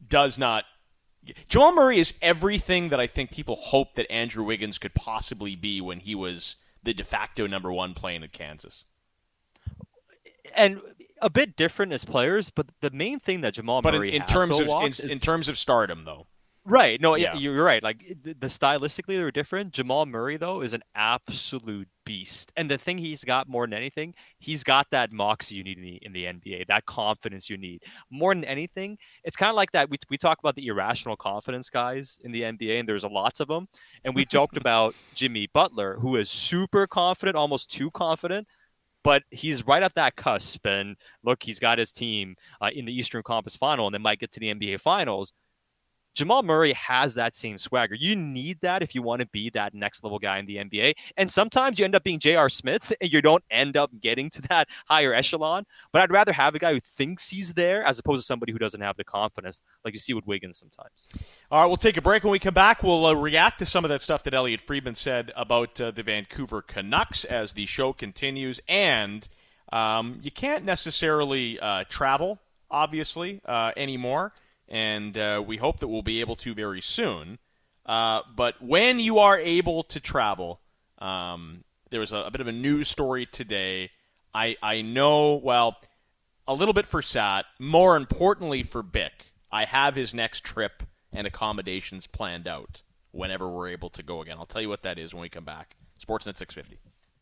is everything that I think people hoped that Andrew Wiggins could possibly be when he was the de facto number one playing at Kansas. And a bit different as players, but the main thing that Jamal Murray in terms of stardom, though. Right. No, yeah, you're right. Like, the stylistically they're different. Jamal Murray, though, is an absolute beast. And the thing he's got more than anything, he's got that moxie you need in the NBA, that confidence you need. More than anything, it's kind of like that. We talk about the irrational confidence guys in the NBA, and there's lots of them. And we joked about Jimmy Butler, who is super confident, almost too confident. But he's right at that cusp. And look, he's got his team in the Eastern Conference Final, and they might get to the NBA Finals. Jamal Murray has that same swagger. You need that if you want to be that next level guy in the NBA. And sometimes you end up being J.R. Smith and you don't end up getting to that higher echelon. But I'd rather have a guy who thinks he's there as opposed to somebody who doesn't have the confidence like you see with Wiggins sometimes. All right, we'll take a break. When we come back, we'll react to some of that stuff that Elliot Friedman said about the Vancouver Canucks as the show continues. And you can't necessarily travel, obviously, anymore. And we hope that we'll be able to very soon. But when you are able to travel, there was a bit of a news story today. I know, well, a little bit for Sat, more importantly for Bick, I have his next trip and accommodations planned out whenever we're able to go again. I'll tell you what that is when we come back. Sportsnet 650.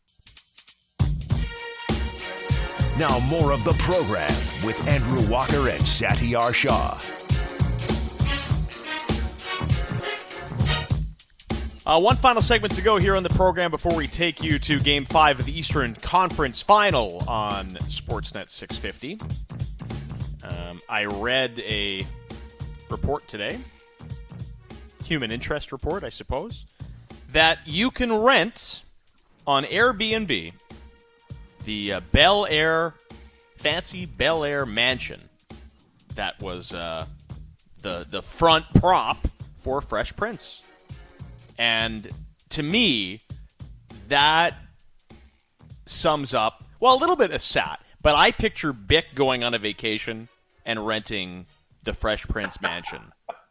Now more of the program with Andrew Walker and Satyar Shah. One final segment to go here on the program before we take you to Game 5 of the Eastern Conference Final on Sportsnet 650. I read a report today, human interest report, I suppose, that you can rent on Airbnb the fancy Bel Air mansion that was the front prop for Fresh Prince. And to me, that sums up, well, a little bit of Sat, but I picture Bick going on a vacation and renting the Fresh Prince mansion.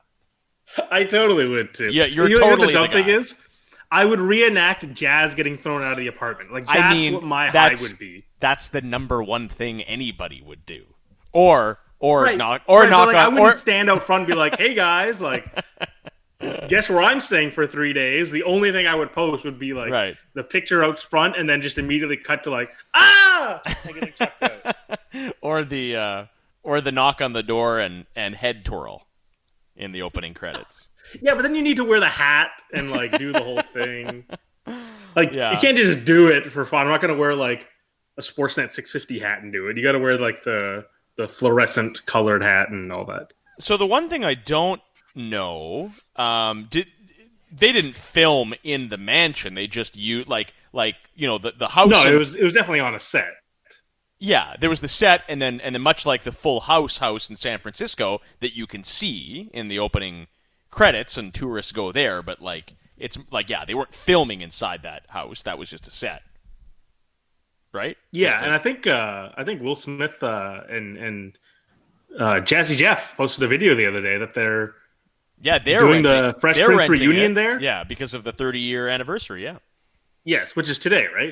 I totally would too. Yeah, you're you totally know what the dumb the guy. thing is? I would reenact Jazz getting thrown out of the apartment. Like that's what my high would be. That's the number one thing anybody would do. Or Right. knock Right, knock but, like, on I wouldn't or stand out front and be like, "Hey guys, like, guess where I'm staying for 3 days?" The only thing I would post would be like Right. the picture out front, and then just immediately cut to like, "Ah!" and getting chucked out. or the knock on the door and head twirl in the opening credits. Yeah, but then you need to wear the hat and like do the whole thing. Like Yeah. you can't just do it for fun. I'm not going to wear like a Sportsnet 650 hat and do it. You got to wear like the fluorescent colored hat and all that. So the one thing I don't know, they didn't film in the mansion. They just used the house. No, it was definitely on a set. Yeah, there was the set, and then much like the Full House in San Francisco that you can see in the opening credits, and tourists go there. But they weren't filming inside that house. That was just a set, right? Yeah, and I think Will Smith and Jazzy Jeff posted a video the other day that they're doing the Fresh Prince reunion there. Yeah, because of the 30-year anniversary. Yeah. Yes, which is today, right?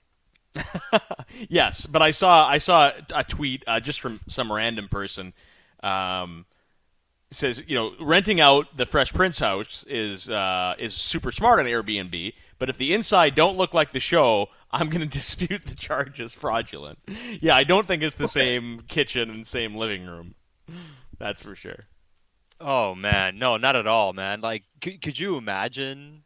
Yes, but I saw a tweet just from some random person. Says, renting out the Fresh Prince house is super smart on Airbnb, but if the inside don't look like the show, I'm going to dispute the charge as fraudulent. Yeah, I don't think it's the same kitchen and same living room. That's for sure. Oh man, no, not at all, man. Like, could you imagine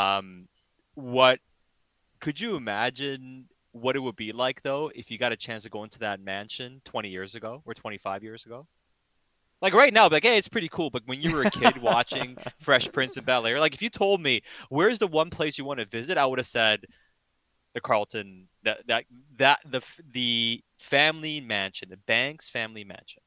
what it would be like though if you got a chance to go into that mansion 20 years ago or 25 years ago? Like right now, hey, it's pretty cool. But when you were a kid watching Fresh Prince of Bel Air, like if you told me where's the one place you want to visit, I would have said the Carlton, the family mansion, the Banks family mansion.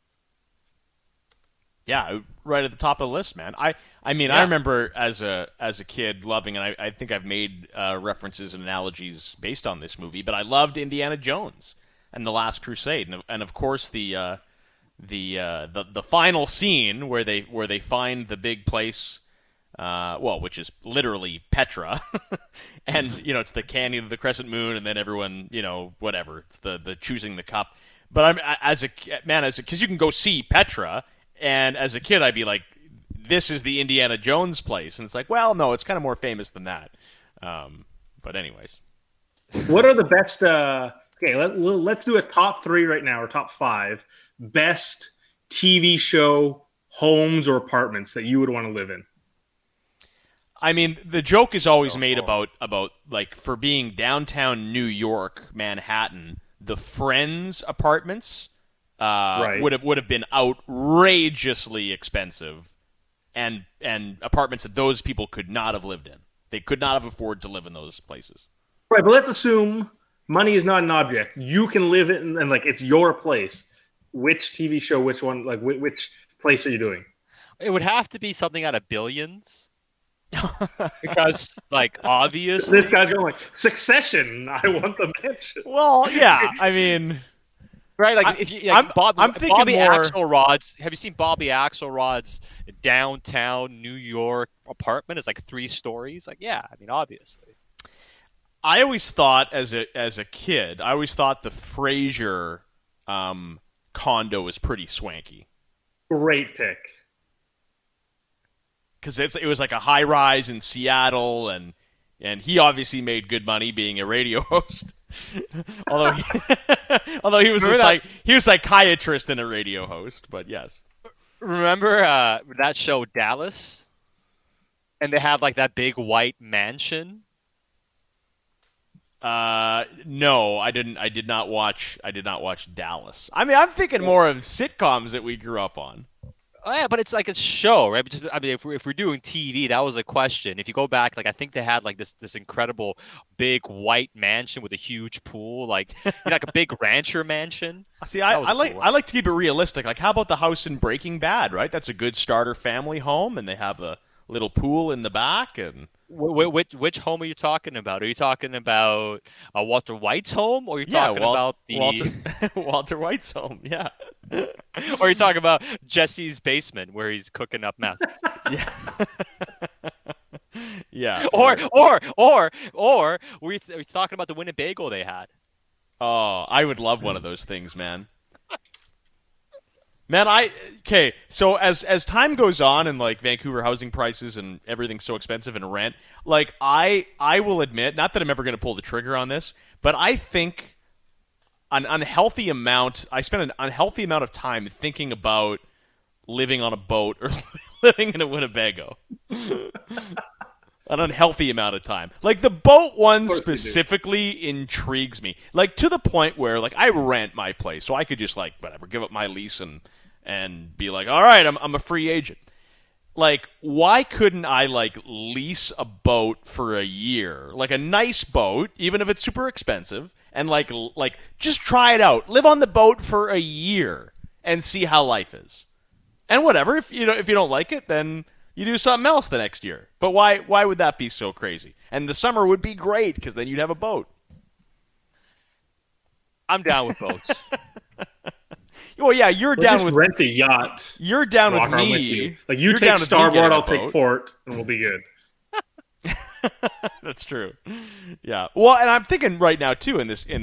Yeah, right at the top of the list, man. I remember as a kid loving, and I think I've made references and analogies based on this movie, but I loved Indiana Jones and The Last Crusade, and of course the final scene where they find the big place, which is literally Petra, and it's the canyon of the crescent moon, and then everyone whatever, it's the choosing the cup. But because you can go see Petra. And as a kid, I'd be like, this is the Indiana Jones place. And it's like, well, no, it's kind of more famous than that. But anyways. What are the best... okay, let's do a top 3 right now, or top 5 best TV show homes or apartments that you would want to live in. I mean, the joke is always made about like, for being downtown New York, Manhattan, the Friends apartments... Right. would have been outrageously expensive, and apartments that those people could not have lived in. They could not have afforded to live in those places. Right, but let's assume money is not an object. You can live it, and like it's your place. Which TV show? Which one? Like which place are you doing? It would have to be something out of Billions. Because, like, obviously, This guy's going like, Succession. I want the mansion. Well, yeah, I mean, right? Like, if you, like, I'm thinking Bobby more- Axelrod's. Have you seen Bobby Axelrod's downtown New York apartment? It's like 3 stories. Like, yeah, I mean, obviously. I always thought as a kid, I always thought the Frasier condo was pretty swanky. Great pick. Because it was like a high rise in Seattle, and he obviously made good money being a radio host. although he was he was a psychiatrist and a radio host, but yes. Remember that show Dallas? And they have like that big white mansion. No, I didn't. I did not watch Dallas. I mean, I'm thinking more of sitcoms that we grew up on. Oh, yeah, but it's like a show, right? I mean, if we're doing TV, that was a question. If you go back, like I think they had like this incredible big white mansion with a huge pool, like like a big rancher mansion. See, I like to keep it realistic. Like, how about the house in Breaking Bad? Right, that's a good starter family home, and they have a little pool in the back. And which home are you talking about? Are you talking about Walter White's home, or are you talking about the Walter White's home? Yeah. Or you talking about Jesse's basement where he's cooking up meth? Yeah. Yeah. Or were you talking about the Winnebago they had? Oh, I would love one of those things, man. Man, so as time goes on and like Vancouver housing prices and everything's so expensive and rent, like I will admit, not that I'm ever going to pull the trigger on this, but I think I spend an unhealthy amount of time thinking about living on a boat or living in a Winnebago. An unhealthy amount of time. Like, the boat one specifically intrigues me. Like, to the point where, like, I rent my place, so I could just, like, whatever, give up my lease and be like, all right, I'm a free agent. Like, why couldn't I, like, lease a boat for a year? Like, a nice boat, even if it's super expensive, and, like just try it out. Live on the boat for a year and see how life is. And whatever, if you don't like it, then you do something else the next year. But why would that be so crazy? And the summer would be great because then you'd have a boat. I'm down with boats. Well, yeah, you're down just with rent a yacht. You're down with me. With you. Like you take starboard, I'll take port, and we'll be good. That's true. Yeah. Well, and I'm thinking right now too in this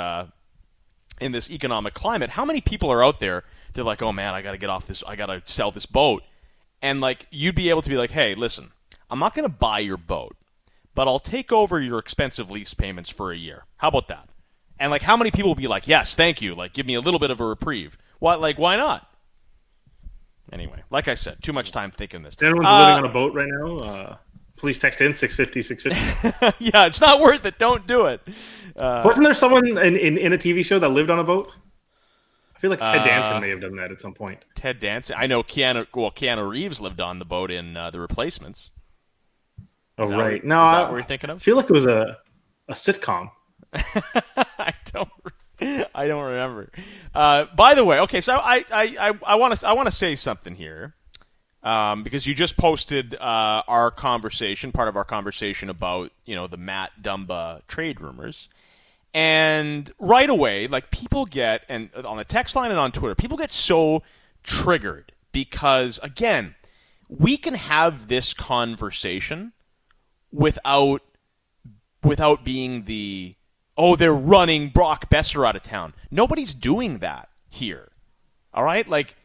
economic climate, how many people are out there? They're like, oh man, I got to get off this. I got to sell this boat. And, like, you'd be able to be like, hey, listen, I'm not going to buy your boat, but I'll take over your expensive lease payments for a year. How about that? And, like, how many people will be like, yes, thank you. Like, give me a little bit of a reprieve. Why not? Anyway, like I said, too much time thinking this. Everyone's living on a boat right now. Please text in 650-650. Yeah, it's not worth it. Don't do it. Wasn't there someone in a TV show that lived on a boat? I feel like Ted Danson may have done that at some point. Ted Danson? I know Keanu Reeves lived on the boat in The Replacements. Oh, right. Is that what we're thinking of? I feel like it was a sitcom. I don't remember. By the way, okay, so I want to say something here. Because you just posted our conversation, part of our conversation about, the Matt Dumba trade rumors. And right away, like, people get, and on the text line and on Twitter, people get so triggered because, again, we can have this conversation without being they're running Brock Besser out of town. Nobody's doing that here. All right? Like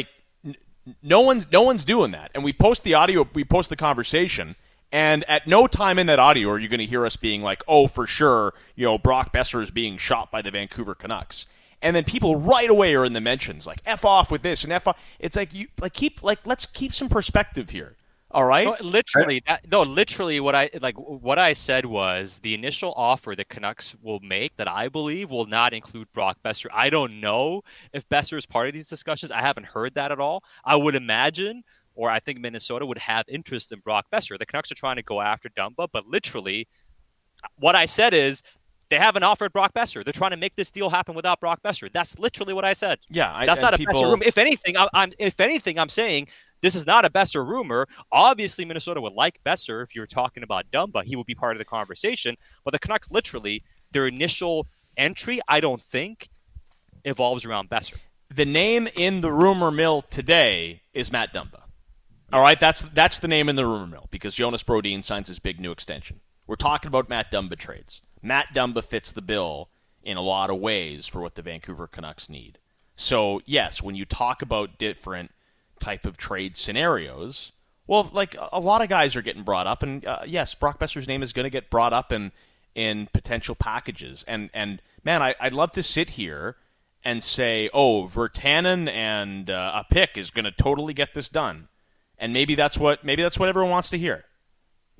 no one's doing that. And we post the audio, we post the conversation, and at no time in that audio are you going to hear us being like, oh, for sure, Brock Besser is being shot by the Vancouver Canucks. And then people right away are in the mentions, like, F off with this and F off. It's like, let's keep some perspective here. All right? Literally what I said was the initial offer the Canucks will make that I believe will not include Brock Besser. I don't know if Besser is part of these discussions. I haven't heard that at all. I would imagine, or I think Minnesota would have interest in Brock Besser. The Canucks are trying to go after Dumba, but literally what I said is they haven't offered Brock Besser. They're trying to make this deal happen without Brock Besser. That's literally what I said. Yeah, that's not a Besser rumor. If anything, I'm saying this is not a Besser rumor. Obviously, Minnesota would like Besser if you were talking about Dumba. He would be part of the conversation. But the Canucks, literally, their initial entry, I don't think, evolves around Besser. The name in the rumor mill today is Matt Dumba. All right, that's the name in the rumor mill because Jonas Brodin signs his big new extension. We're talking about Matt Dumba trades. Matt Dumba fits the bill in a lot of ways for what the Vancouver Canucks need. So, yes, when you talk about different type of trade scenarios, well, like, a lot of guys are getting brought up, and yes, Brock Besser's name is going to get brought up in potential packages. And man, I'd love to sit here and say, oh, Virtanen and a pick is going to totally get this done. And maybe that's what everyone wants to hear.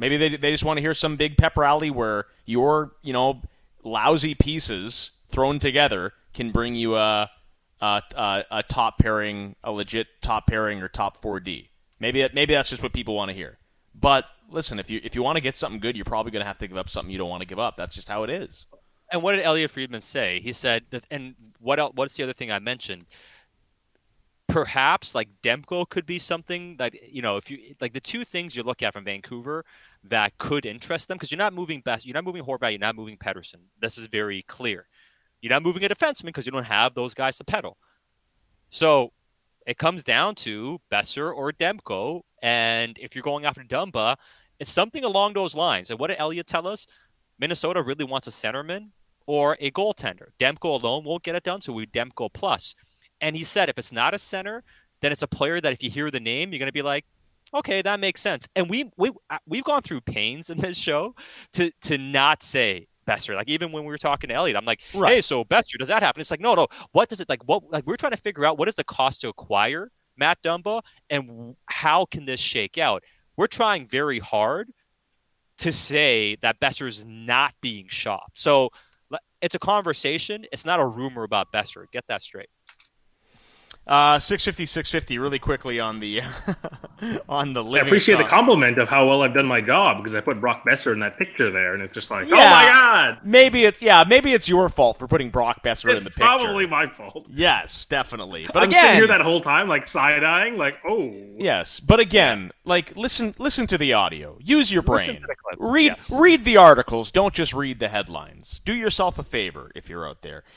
Maybe they just want to hear some big pep rally where your lousy pieces thrown together can bring you a top pairing, a legit top pairing or top 4D. Maybe that's just what people want to hear. But listen, if you want to get something good, you're probably going to have to give up something you don't want to give up. That's just how it is. And what did Elliot Friedman say? He said that, and what else, what's the other thing I mentioned? Perhaps like Demko could be something that, if you like the two things you look at from Vancouver that could interest them, because you're not moving Horvat, you're not moving Pedersen. This is very clear. You're not moving a defenseman because you don't have those guys to pedal. So it comes down to Besser or Demko, and if you're going after Dumba, it's something along those lines. And what did Elliot tell us? Minnesota really wants a centerman or a goaltender. Demko alone won't get it done, so we Demko plus. And he said if it's not a center, then it's a player that if you hear the name, you're going to be like, okay, that makes sense. And we've gone through pains in this show to not say Besser. Like even when we were talking to Elliot, I'm like, hey, so Besser, does that happen? It's like, no. What does it like? We're trying to figure out what is the cost to acquire Matt Dumba and how can this shake out? We're trying very hard to say that Besser is not being shopped. So it's a conversation. It's not a rumor about Besser. Get that straight. 650 really quickly on the on the living. I appreciate the compliment of how well I've done my job because I put Brock Besser in that picture there, and it's just like, oh my god. Maybe it's your fault for putting Brock Besser in the picture. It's probably my fault. Yes, definitely. But I'm again, sitting here that whole time, like side eyeing, like, oh. Yes, but again, like listen to the audio. Use your brain. Listen to the clip. Read the articles. Don't just read the headlines. Do yourself a favor if you're out there.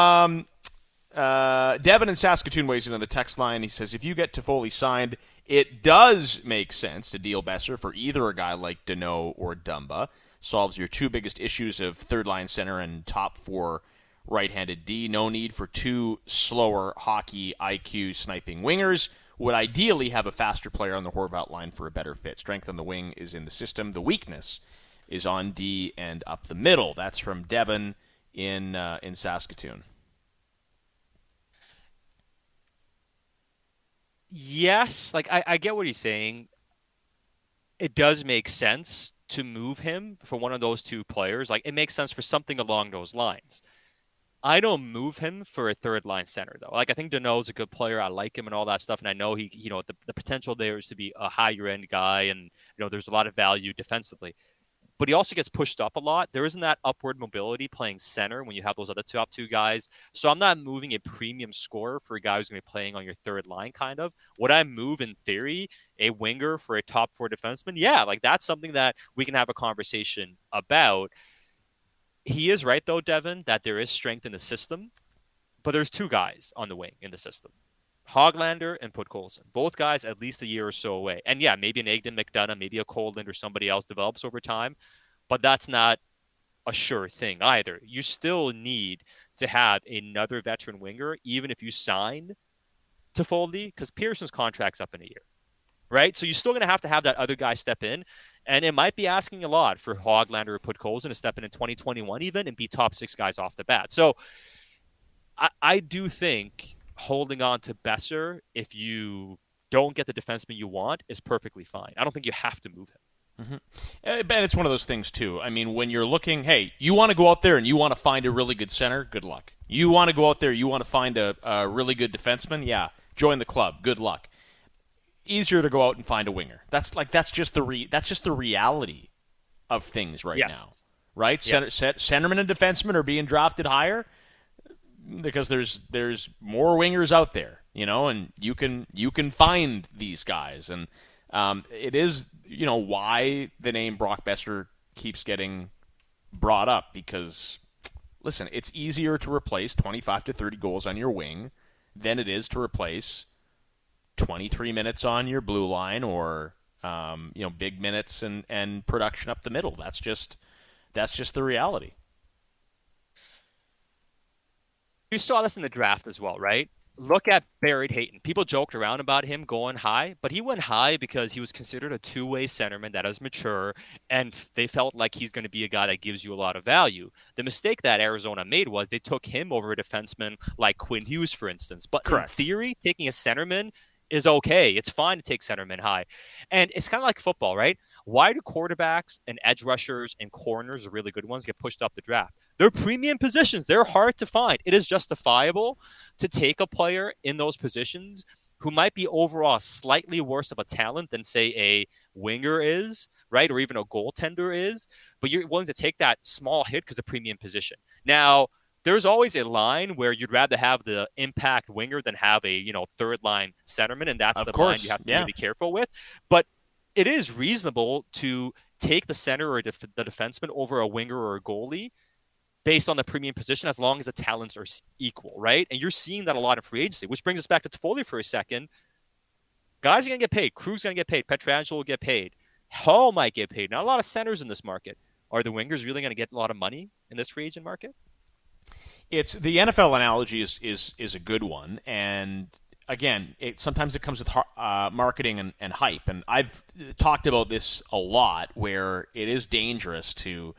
Devin in Saskatoon weighs in on the text line. He says, if you get Toffoli signed, it does make sense to deal Besser for either a guy like Danault or Dumba. Solves your two biggest issues of third-line center and top four right-handed D. No need for two slower hockey IQ sniping wingers. Would ideally have a faster player on the Horvat line for a better fit. Strength on the wing is in the system. The weakness is on D and up the middle. That's from Devin in Saskatoon. Yes, like I get what he's saying. It does make sense to move him for one of those two players. Like it makes sense for something along those lines. I don't move him for a third line center though. Like I think Danault's a good player. I like him and all that stuff, and I know he, the potential there is to be a higher end guy, and there's a lot of value defensively. But he also gets pushed up a lot. There isn't that upward mobility playing center when you have those other top two guys. So I'm not moving a premium scorer for a guy who's going to be playing on your third line, kind of. Would I move, in theory, a winger for a top four defenseman? Yeah, like that's something that we can have a conversation about. He is right, though, Devin, that there is strength in the system. But there's two guys on the wing in the system. Hoglander and Podkolzin. Both guys at least a year or so away. And yeah, maybe an Egden McDonough, maybe a Coldland or somebody else develops over time. But that's not a sure thing either. You still need to have another veteran winger, even if you sign Toffoli, because Pearson's contract's up in a year. Right? So you're still going to have that other guy step in. And it might be asking a lot for Hoglander or Podkolzin to step in 2021 even and be top six guys off the bat. So I do think holding on to Besser, if you don't get the defenseman you want, is perfectly fine. I don't think you have to move him. Mm-hmm. And it's one of those things, too. I mean, when you're looking, hey, you want to go out there and you want to find a really good center, good luck. You want to go out there, you want to find a really good defenseman, yeah, join the club, good luck. Easier to go out and find a winger. That's just the reality of things right now, right? Yes. Centermen and defensemen are being drafted higher because there's more wingers out there, and you can find these guys, and it is why the name Brock Besser keeps getting brought up, because listen, it's easier to replace 25 to 30 goals on your wing than it is to replace 23 minutes on your blue line or big minutes and production up the middle. That's just the reality. You saw this in the draft as well, right? Look at Barrett Hayton. People joked around about him going high, but he went high because he was considered a two-way centerman that is mature, and they felt like he's going to be a guy that gives you a lot of value. The mistake that Arizona made was they took him over a defenseman like Quinn Hughes, for instance. But correct. In theory, taking a centerman is okay. It's fine to take centerman high. And it's kind of like football, right? Why do quarterbacks and edge rushers and corners, the really good ones, get pushed up the draft? They're premium positions. They're hard to find. It is justifiable to take a player in those positions who might be overall slightly worse of a talent than, say, a winger is, right? Or even a goaltender is. But you're willing to take that small hit because of premium position. Now, there's always a line where you'd rather have the impact winger than have a, third line centerman, and that's the line you have to be really careful with. But it is reasonable to take the center or the defenseman over a winger or a goalie based on the premium position as long as the talents are equal, right? And you're seeing that a lot in free agency, which brings us back to Toffoli for a second. Guys are going to get paid. Krug's going to get paid. Pietrangelo will get paid. Hall might get paid. Not a lot of centers in this market. Are the wingers really going to get a lot of money in this free agent market? It's the NFL analogy is a good one, and again, sometimes it comes with marketing and hype, and I've talked about this a lot, where it is dangerous to,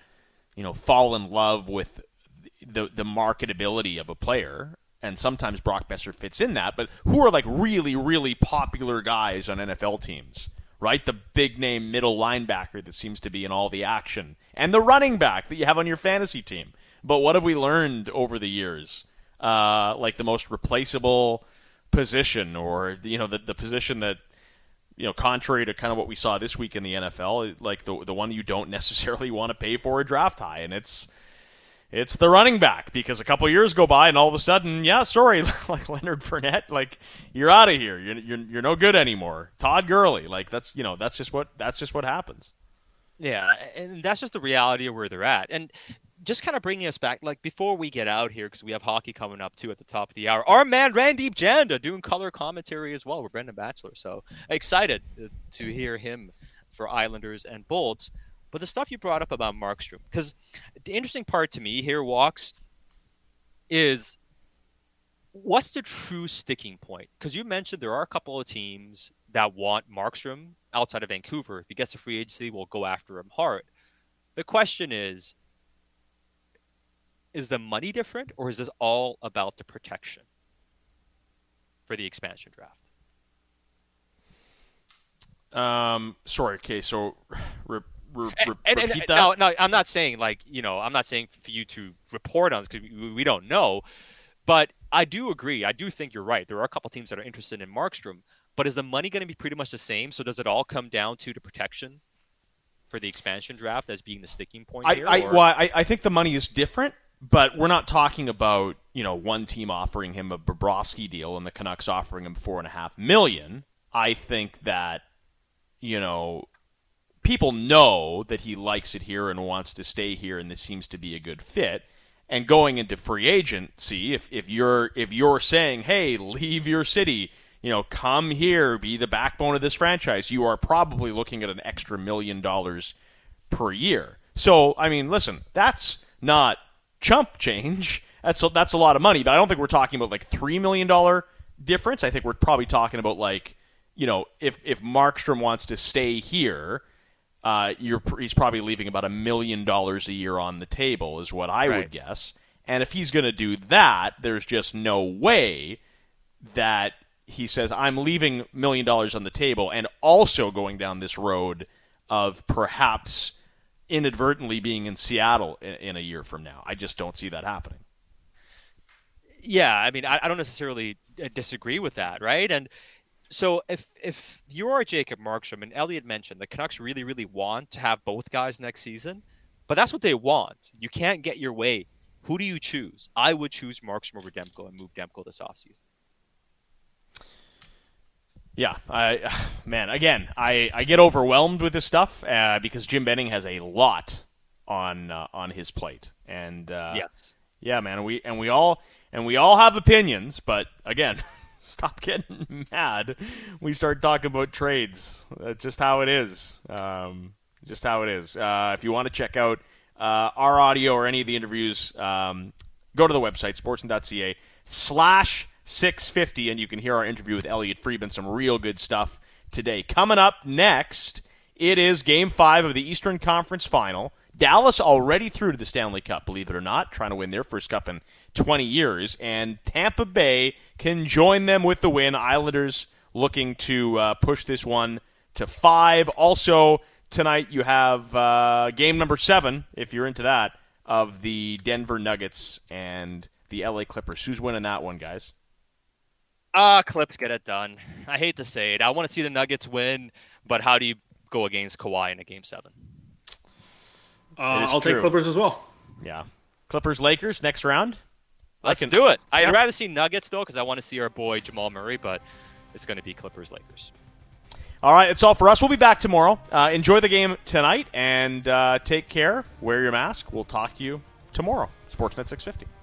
fall in love with the marketability of a player, and sometimes Brock Besser fits in that. But who are like really, really popular guys on NFL teams? Right, the big name middle linebacker that seems to be in all the action, and the running back that you have on your fantasy team. But what have we learned over the years? Like the most replaceable position, or the position that, contrary to kind of what we saw this week in the NFL, like the one you don't necessarily want to pay for a draft high, and it's the running back, because a couple years go by and all of a sudden, like Leonard Fournette, like you're out of here, you're no good anymore. Todd Gurley, like that's just what happens. Yeah, and that's just the reality of where they're at. And just kind of bringing us back, like before we get out here, because we have hockey coming up too at the top of the hour. Our man Randeep Janda doing color commentary as well with Brendan Batchelor. So excited to hear him for Islanders and Bolts. But the stuff you brought up about Markstrom, because the interesting part to me here, Walks, is what's the true sticking point? Because you mentioned there are a couple of teams that want Markstrom outside of Vancouver. If he gets a free agency, we'll go after him hard. The question is the money different, or is this all about the protection for the expansion draft? Sorry, okay, so repeat that? No, I'm not saying I'm not saying for you to report on this because we don't know, but I do agree. I do think you're right. There are a couple teams that are interested in Markstrom, but is the money going to be pretty much the same? So does it all come down to the protection for the expansion draft as being the sticking point here? I think the money is different, but we're not talking about, one team offering him a Bobrovsky deal and the Canucks offering him $4.5 million. I think that, people know that he likes it here and wants to stay here, and this seems to be a good fit. And going into free agency, if you're saying, hey, leave your city, come here, be the backbone of this franchise, you are probably looking at an extra $1 million per year. So, I mean, listen, that's not chump change. That's a lot of money, but I don't think we're talking about like $3 million difference. I think we're probably talking about like, if Markstrom wants to stay here, he's probably leaving about $1 million a year on the table, is what I would guess. And if he's going to do that, there's just no way that he says, I'm leaving $1 million on the table and also going down this road of perhaps inadvertently being in Seattle in a year from now. I just don't see that happening. Yeah, I mean, I don't necessarily disagree with that, right? And so if you are Jacob Markstrom, and Elliot mentioned the Canucks really, really want to have both guys next season, but that's what they want. You can't get your way. Who do you choose? I would choose Markstrom over Demko and move Demko this offseason. Yeah, I get overwhelmed with this stuff because Jim Benning has a lot on his plate, and yes, yeah, man, we all have opinions, but again, stop getting mad. We start talking about trades. That's just how it is. Just how it is. If you want to check out our audio or any of the interviews, go to the website sportsnet.ca/650, and you can hear our interview with Elliot Friedman. Some real good stuff today. Coming up next, it is Game 5 of the Eastern Conference Final. Dallas already through to the Stanley Cup, believe it or not, trying to win their first cup in 20 years. And Tampa Bay can join them with the win. Islanders looking to push this one to 5. Also, tonight you have game number 7, if you're into that, of the Denver Nuggets and the LA Clippers. Who's winning that one, guys? Clips get it done. I hate to say it. I want to see the Nuggets win, but how do you go against Kawhi in a Game 7? I'll take Clippers as well. Yeah. Clippers-Lakers next round? Let's do it. I'd rather see Nuggets, though, because I want to see our boy Jamal Murray, but it's going to be Clippers-Lakers. All right, it's all for us. We'll be back tomorrow. Enjoy the game tonight, and take care. Wear your mask. We'll talk to you tomorrow. Sportsnet 650.